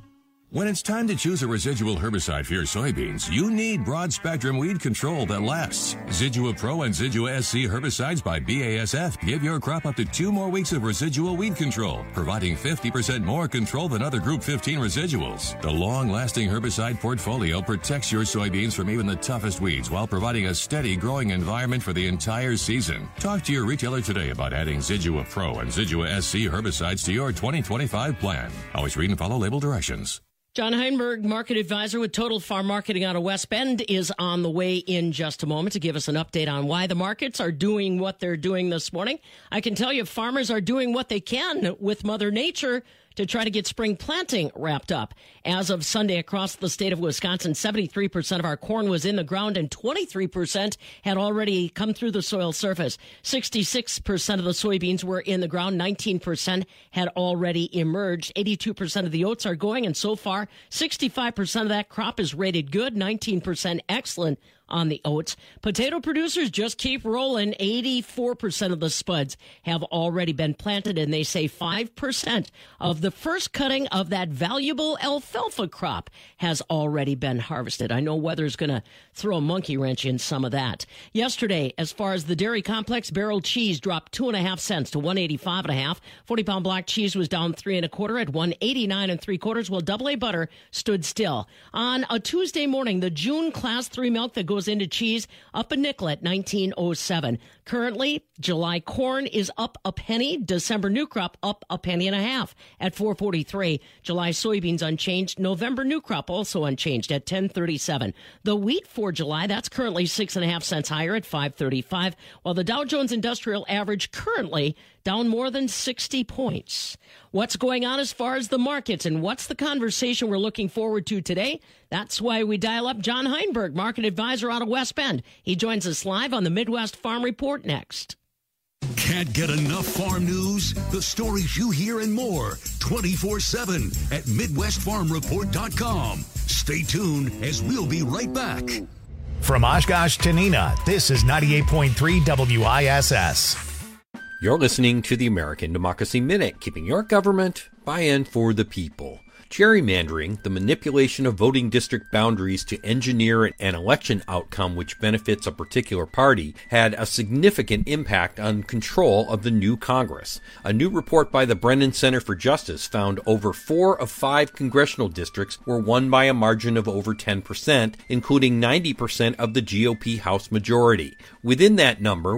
When it's time to choose a residual herbicide for your soybeans, you need broad-spectrum weed control that lasts. Zidua Pro and Zidua SC herbicides by BASF give your crop up to 2 more weeks of residual weed control, providing 50% more control than other Group 15 residuals. The long-lasting herbicide portfolio protects your soybeans from even the toughest weeds while providing a steady growing environment for the entire season. Talk to your retailer today about adding Zidua Pro and Zidua SC herbicides to your 2025 plan. Always read and follow label directions. John Heinberg, market advisor with Total Farm Marketing out of West Bend, is on the way in just a moment to give us an update on why the markets are doing what they're doing this morning. I can tell you farmers are doing what they can with Mother Nature to try to get spring planting wrapped up. As of Sunday, across the state of Wisconsin, 73% of our corn was in the ground and 23% had already come through the soil surface. 66% of the soybeans were in the ground, 19% had already emerged. 82% of the oats are going, and so far, 65% of that crop is rated good, 19% excellent on the oats. Potato producers just keep rolling. 84% of the spuds have already been planted, and they say 5% of the first cutting of that valuable alfalfa crop has already been harvested. I know weather's going to throw a monkey wrench in some of that. Yesterday, as far as the dairy complex, barrel cheese dropped 2.5 cents to 185.5. 40-pound block cheese was down 3 1/4 at 189 3/4, while double A butter stood still. On a Tuesday morning, the June Class 3 milk that goes into cheese up a nickel at 19.07. Currently, July corn is up a penny. December new crop up a penny and a half at 4.43. July soybeans unchanged. November new crop also unchanged at 10.37. The wheat for July, that's currently 6.5 cents higher at 5.35, while the Dow Jones Industrial Average currently down more than 60 points. What's going on as far as the markets, and what's the conversation we're looking forward to today? That's why we dial up John Heinberg, market advisor out of West Bend. He joins us live on the Midwest Farm Report next. Can't get enough farm news? The stories you hear and more 24/7 at MidwestFarmReport.com. Stay tuned as we'll be right back. From Oshkosh to Neenah, this is 98.3 WISS. You're listening to the American Democracy Minute, keeping your government by and for the people. Gerrymandering, the manipulation of voting district boundaries to engineer an election outcome which benefits a particular party, had a significant impact on control of the new Congress. A new report by the Brennan Center for Justice found over 4 of 5 congressional districts were won by a margin of over 10%, including 90% of the GOP House majority. Within that number,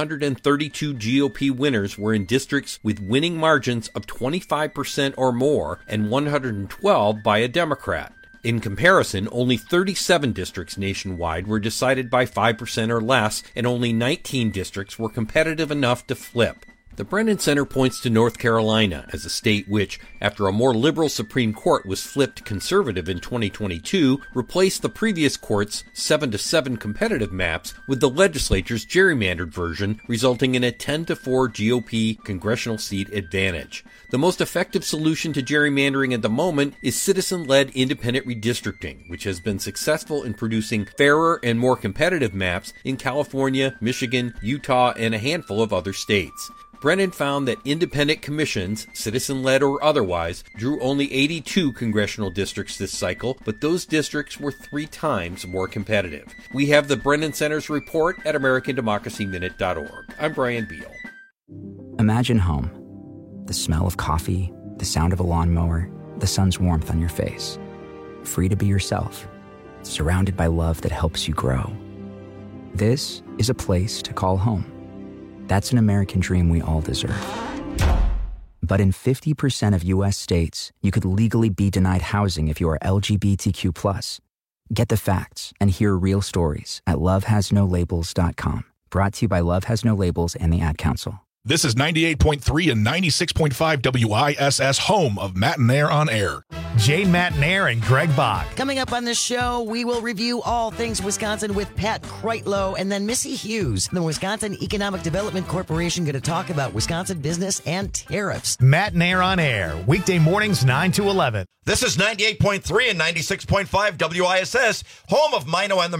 132 GOP winners were in districts with winning margins of 25% or more, and 112 by a Democrat. In comparison, only 37 districts nationwide were decided by 5% or less, and only 19 districts were competitive enough to flip. The Brennan Center points to North Carolina as a state which, after a more liberal Supreme Court was flipped conservative in 2022, replaced the previous court's 7-7 competitive maps with the legislature's gerrymandered version, resulting in a 10-4 GOP congressional seat advantage. The most effective solution to gerrymandering at the moment is citizen-led independent redistricting, which has been successful in producing fairer and more competitive maps in California, Michigan, Utah, and a handful of other states. Brennan found that independent commissions, citizen-led or otherwise, drew only 82 congressional districts this cycle, but those districts were 3 times more competitive. We have the Brennan Center's report at AmericanDemocracyMinute.org. I'm Brian Beal. Imagine home. The smell of coffee, the sound of a lawnmower, the sun's warmth on your face. Free to be yourself, surrounded by love that helps you grow. This is a place to call home. That's an American dream we all deserve. But in 50% of U.S. states, you could legally be denied housing if you are LGBTQ+. Get the facts and hear real stories at lovehasnolabels.com. Brought to you by Love Has No Labels and the Ad Council. This is 98.3 and 96.5 WISS, home of Matt and Air on Air. Jane Matt and Air and Greg Bach. Coming up on this show, we will review all things Wisconsin with Pat Kreitlow and then Missy Hughes, the Wisconsin Economic Development Corporation, going to talk about Wisconsin business and tariffs. Matt and Air on Air, weekday mornings 9 to 11. This is 98.3 and 96.5 WISS, home of Mino and the Mayor.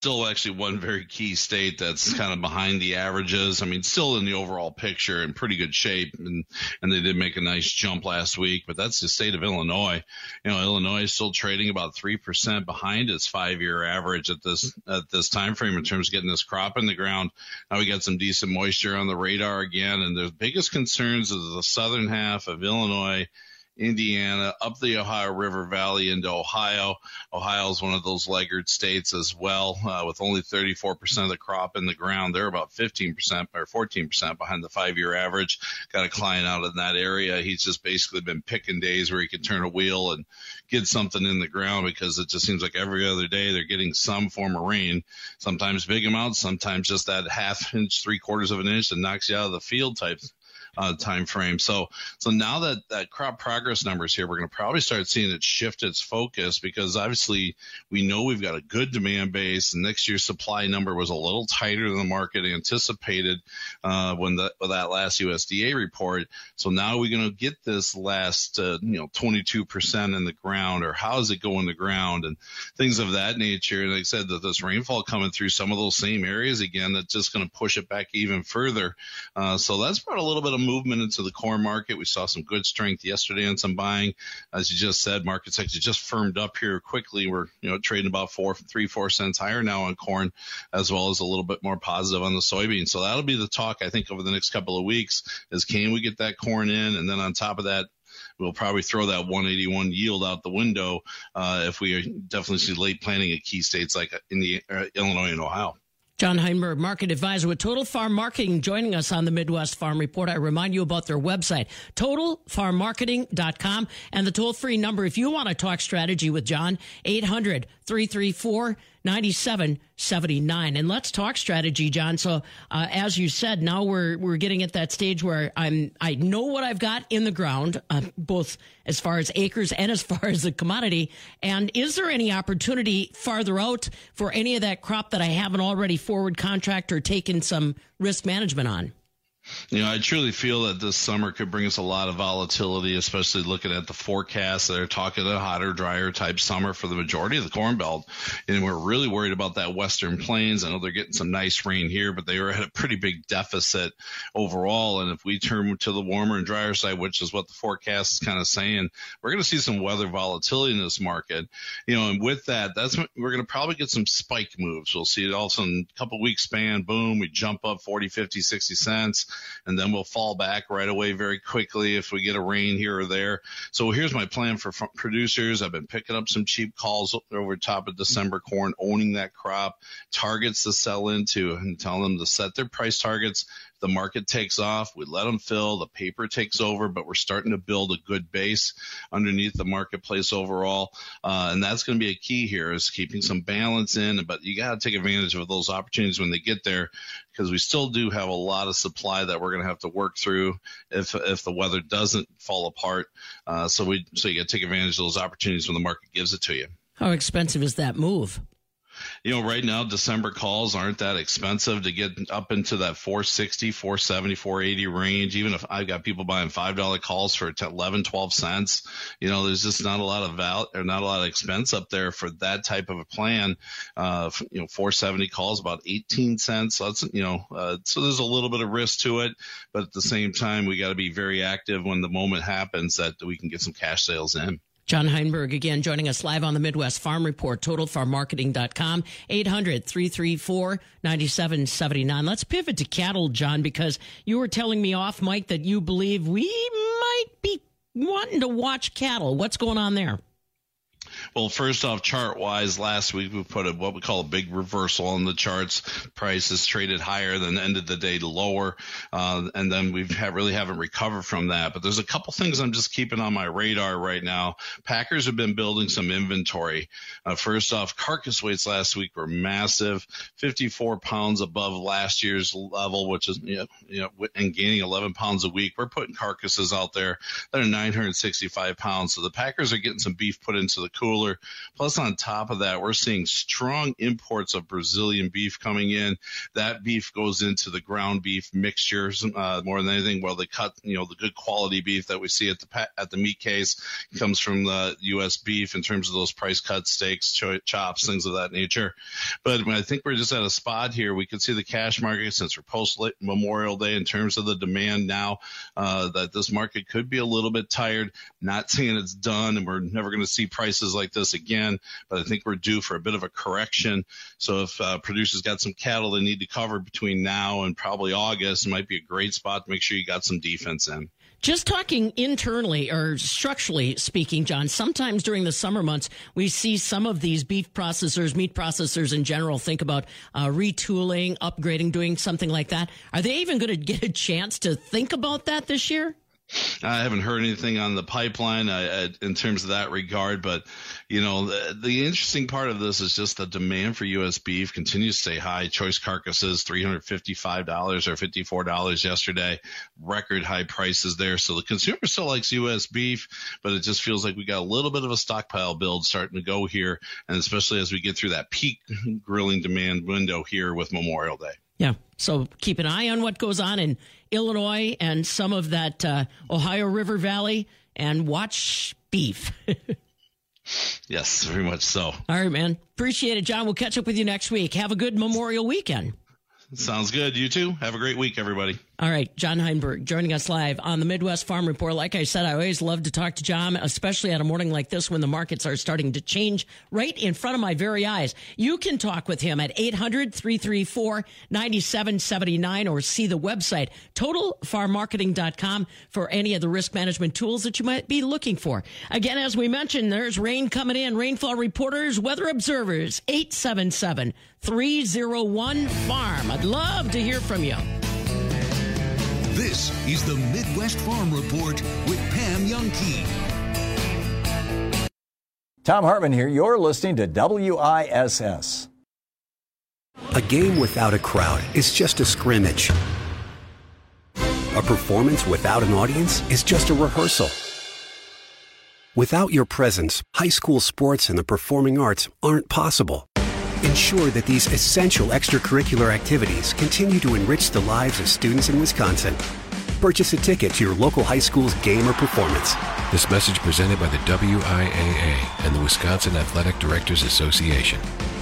still actually one very key state that's kind of behind the averages. I mean, still in the overall picture in pretty good shape, and they did make a nice jump last week, but that's the state of Illinois. Illinois is still trading about 3% behind its 5-year average at this time frame in terms of getting this crop in the ground. Now we got some decent moisture on the radar again, and the biggest concerns is the southern half of Illinois, Indiana, up the Ohio River Valley into Ohio. Ohio is one of those laggard states as well, with only 34% of the crop in the ground. They're about 15% or 14% behind the 5-year average. Got a client out in that area. He's just basically been picking days where he can turn a wheel and get something in the ground, because it just seems like every other day they're getting some form of rain, sometimes big amounts, sometimes just that ½ inch, 3/4 of an inch that knocks you out of the field type time frame. So now that crop progress numbers here, we're going to probably start seeing it shift its focus, because obviously we know we've got a good demand base. And next year's supply number was a little tighter than the market anticipated with that last USDA report. So now we're going to get this last 22% in the ground, or how does it go in the ground, and things of that nature. And like I said, that this rainfall coming through some of those same areas again, that's just going to push it back even further. So that's brought a little bit of movement into the corn market. We saw some good strength yesterday on some buying. As you just said, markets actually just firmed up here quickly. We're trading about 3-4 cents higher now on corn, as well as a little bit more positive on the soybean. So that'll be the talk, I think, over the next couple of weeks, is can we get that corn in? And then on top of that, we'll probably throw that 181 yield out the window if we definitely see late planting at key states like Illinois and Ohio. John Heinberg, market advisor with Total Farm Marketing, joining us on the Midwest Farm Report. I remind you about their website, totalfarmmarketing.com, and the toll-free number if you want to talk strategy with John, 800-334-9779. And let's talk strategy, John. So as you said, now we're getting at that stage where I know what I've got in the ground, both as far as acres and as far as the commodity. And is there any opportunity farther out for any of that crop that I haven't already forward contract or taken some risk management on? I truly feel that this summer could bring us a lot of volatility, especially looking at the forecasts that are talking a hotter, drier type summer for the majority of the Corn Belt. And we're really worried about that Western Plains. I know they're getting some nice rain here, but they were at a pretty big deficit overall. And if we turn to the warmer and drier side, which is what the forecast is kind of saying, we're going to see some weather volatility in this market. And with that, we're going to probably get some spike moves. We'll see it also in a couple weeks span. Boom, we jump up 40, 50, 60 cents. And then we'll fall back right away very quickly if we get a rain here or there. So here's my plan for producers. I've been picking up some cheap calls over top of December corn, owning that crop, targets to sell into, and telling them to set their price targets. The market takes off, we let them fill, the paper takes over, but we're starting to build a good base underneath the marketplace overall. And that's going to be a key here, is keeping some balance in, but you got to take advantage of those opportunities when they get there, because we still do have a lot of supply that we're going to have to work through if the weather doesn't fall apart. So you got to take advantage of those opportunities when the market gives it to you. How expensive is that move? Right now, December calls aren't that expensive to get up into that 460, 470, 480 range. Even if I've got people buying $5 calls for 11, 12 cents, there's just not a lot of not a lot of expense up there for that type of a plan. 470 calls about 18 cents. So that's, so there's a little bit of risk to it, but at the same time, we got to be very active when the moment happens that we can get some cash sales in. John Heinberg, again, joining us live on the Midwest Farm Report, totalfarmmarketing.com, 800-334-9779. Let's pivot to cattle, John, because you were telling me off, Mike, that you believe we might be wanting to watch cattle. What's going on there? Well, first off, chart-wise, last week we put what we call a big reversal on the charts. Prices traded higher, then ended the day lower, and then we really haven't recovered from that. But there's a couple things I'm just keeping on my radar right now. Packers have been building some inventory. First off, carcass weights last week were massive, 54 pounds above last year's level, which is and gaining 11 pounds a week. We're putting carcasses out there that are 965 pounds. So the Packers are getting some beef put into the cooler. cooler. Plus, on top of that, we're seeing strong imports of Brazilian beef coming in. That beef goes into the ground beef mixtures more than anything. Well, they cut, the good quality beef that we see at the meat case comes from the U.S. beef in terms of those price cut steaks, chops, things of that nature. But I think we're just at a spot here. We could see the cash market, since we're post Memorial Day, in terms of the demand now, that this market could be a little bit tired. Not saying it's done and we're never going to see prices like this again, but I think we're due for a bit of a correction. So if producers got some cattle they need to cover between now and probably August, it might be a great spot to make sure you got some defense in. Just talking internally or structurally speaking, John, sometimes during the summer months, we see some of these beef processors, meat processors in general, think about retooling, upgrading, doing something like that. Are they even going to get a chance to think about that this year? I haven't heard anything on the pipeline in terms of that regard, but the interesting part of this is just the demand for U.S. beef continues to stay high. Choice carcasses, $355 or $54 yesterday, record high prices there. So the consumer still likes U.S. beef, but it just feels like we got a little bit of a stockpile build starting to go here, and especially as we get through that peak grilling demand window here with Memorial Day. Yeah, so keep an eye on what goes on in Illinois and some of that Ohio River Valley, and watch beef. Yes, very much so. All right, man. Appreciate it, John. We'll catch up with you next week. Have a good Memorial weekend. Sounds good. You too. Have a great week, everybody. All right. John Heinberg joining us live on the Midwest Farm Report. Like I said, I always love to talk to John, especially at a morning like this when the markets are starting to change right in front of my very eyes. You can talk with him at 800-334-9779 or see the website totalfarmmarketing.com for any of the risk management tools that you might be looking for. Again, as we mentioned, there's rain coming in. Rainfall reporters, weather observers, 877-301-FARM. I'd love to hear from you. This is the Midwest Farm Report with Pam Youngkey. Tom Hartman here. You're listening to WISS. A game without a crowd is just a scrimmage. A performance without an audience is just a rehearsal. Without your presence, high school sports and the performing arts aren't possible. Ensure that these essential extracurricular activities continue to enrich the lives of students in Wisconsin. Purchase a ticket to your local high school's game or performance. This message presented by the WIAA and the Wisconsin Athletic Directors Association.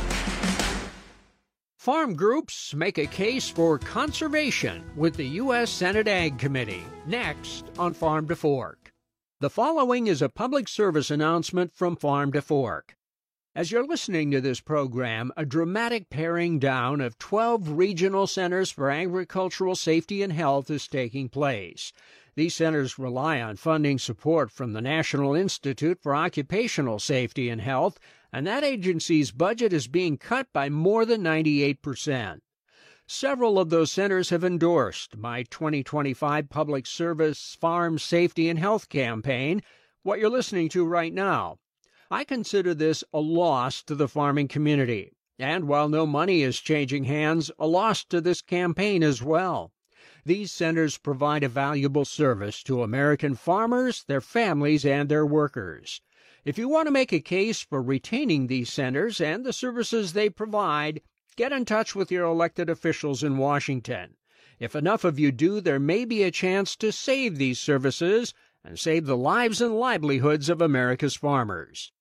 Farm groups make a case for conservation with the U.S. Senate Ag Committee. Next on Farm to Fork. The following is a public service announcement from Farm to Fork. As you're listening to this program, a dramatic paring down of 12 regional centers for agricultural safety and health is taking place. These centers rely on funding support from the National Institute for Occupational Safety and Health, and that agency's budget is being cut by more than 98%. Several of those centers have endorsed my 2025 Public Service Farm Safety and Health campaign, what you're listening to right now. I consider this a loss to the farming community, and while no money is changing hands, a loss to this campaign as well. These centers provide a valuable service to American farmers, their families, and their workers. If you want to make a case for retaining these centers and the services they provide, get in touch with your elected officials in Washington. If enough of you do, there may be a chance to save these services and save the lives and livelihoods of America's farmers.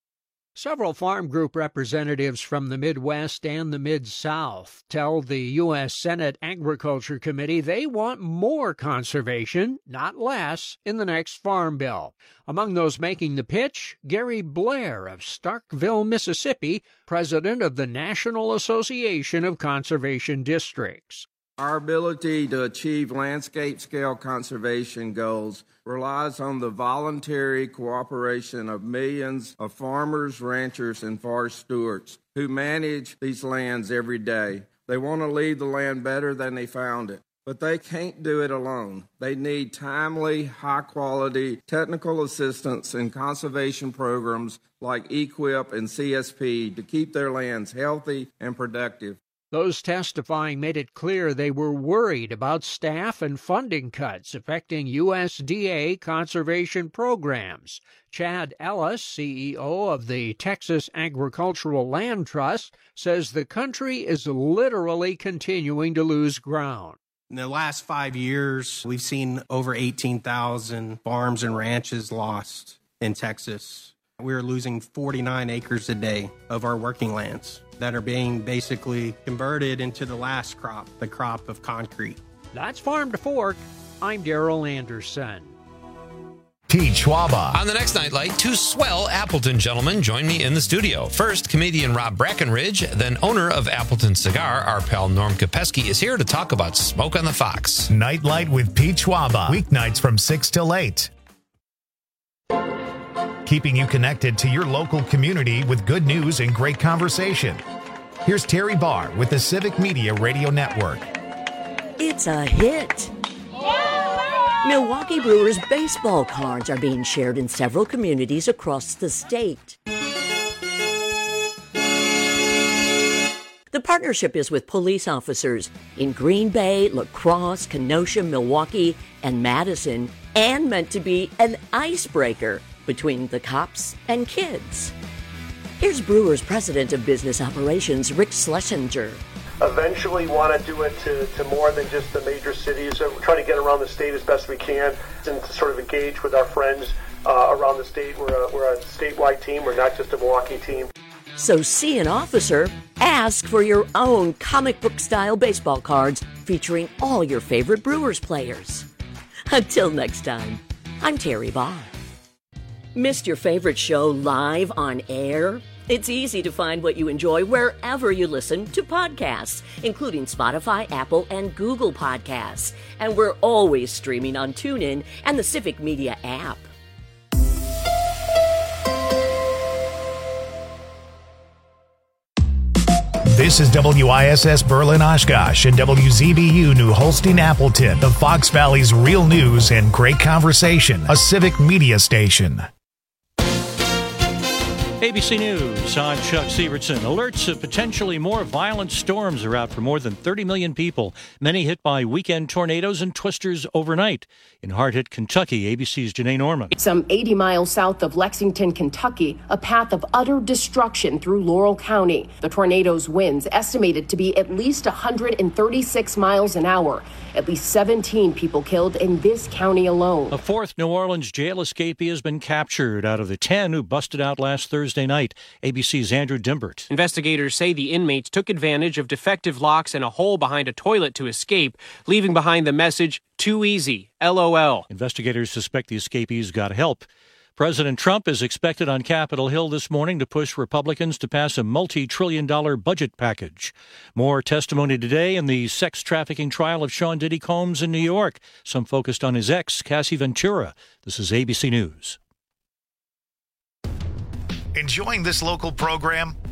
Several farm group representatives from the Midwest and the Mid-South tell the U.S. Senate Agriculture Committee they want more conservation, not less, in the next farm bill. Among those making the pitch, Gary Blair of Starkville, Mississippi, president of the National Association of Conservation Districts. Our ability to achieve landscape-scale conservation goals relies on the voluntary cooperation of millions of farmers, ranchers, and forest stewards who manage these lands every day. They want to leave the land better than they found it, but they can't do it alone. They need timely, high-quality technical assistance and conservation programs like EQIP and CSP to keep their lands healthy and productive. Those testifying made it clear they were worried about staff and funding cuts affecting USDA conservation programs. Chad Ellis, CEO of the Texas Agricultural Land Trust, says the country is literally continuing to lose ground. In the last 5 years, we've seen over 18,000 farms and ranches lost in Texas. We're losing 49 acres a day of our working lands that are being basically converted into the last crop, the crop of concrete. That's Farm to Fork. I'm Daryl Anderson. Pete Schwaba. On the next Nightlight, two swell Appleton gentlemen join me in the studio. First, comedian Rob Breckenridge, then owner of Appleton Cigar, our pal Norm Kopeski, is here to talk about Smoke on the Fox. Nightlight with Pete Schwaba. Weeknights from 6 till 8. Keeping you connected to your local community with good news and great conversation. Here's Terry Barr with the Civic Media Radio Network. It's a hit. Milwaukee Brewers baseball cards are being shared in several communities across the state. The partnership is with police officers in Green Bay, La Crosse, Kenosha, Milwaukee, and Madison, and meant to be an icebreaker between the cops and kids. Here's Brewers President of Business Operations, Rick Schlesinger. Eventually want to do it to more than just the major cities. We're trying to get around the state as best we can and to sort of engage with our friends around the state. We're a statewide team. We're not just a Milwaukee team. So see an officer, ask for your own comic book style baseball cards featuring all your favorite Brewers players. Until next time, I'm Terry Barr. Missed your favorite show live on air? It's easy to find what you enjoy wherever you listen to podcasts, including Spotify, Apple, and Google Podcasts. And we're always streaming on TuneIn and the Civic Media app. This is WISS Berlin Oshkosh and WZBU New Holstein Appleton, the Fox Valley's real news and great conversation, a Civic Media station. ABC News, I'm Chuck Sievertson. Alerts of potentially more violent storms are out for more than 30 million people, many hit by weekend tornadoes and twisters overnight. In hard-hit Kentucky, ABC's Janae Norman. Some 80 miles south of Lexington, Kentucky, a path of utter destruction through Laurel County. The tornado's winds estimated to be at least 136 miles an hour. At least 17 people killed in this county alone. A fourth New Orleans jail escapee has been captured out of the 10 who busted out last Thursday night. ABC's Andrew Dimbert. Investigators say the inmates took advantage of defective locks and a hole behind a toilet to escape, leaving behind the message, "Too easy, LOL." Investigators suspect the escapees got help. President Trump is expected on Capitol Hill this morning to push Republicans to pass a multi-trillion-dollar budget package. More testimony today in the sex trafficking trial of Sean Diddy Combs in New York, some focused on his ex, Cassie Ventura. This is ABC News. Enjoying this local program?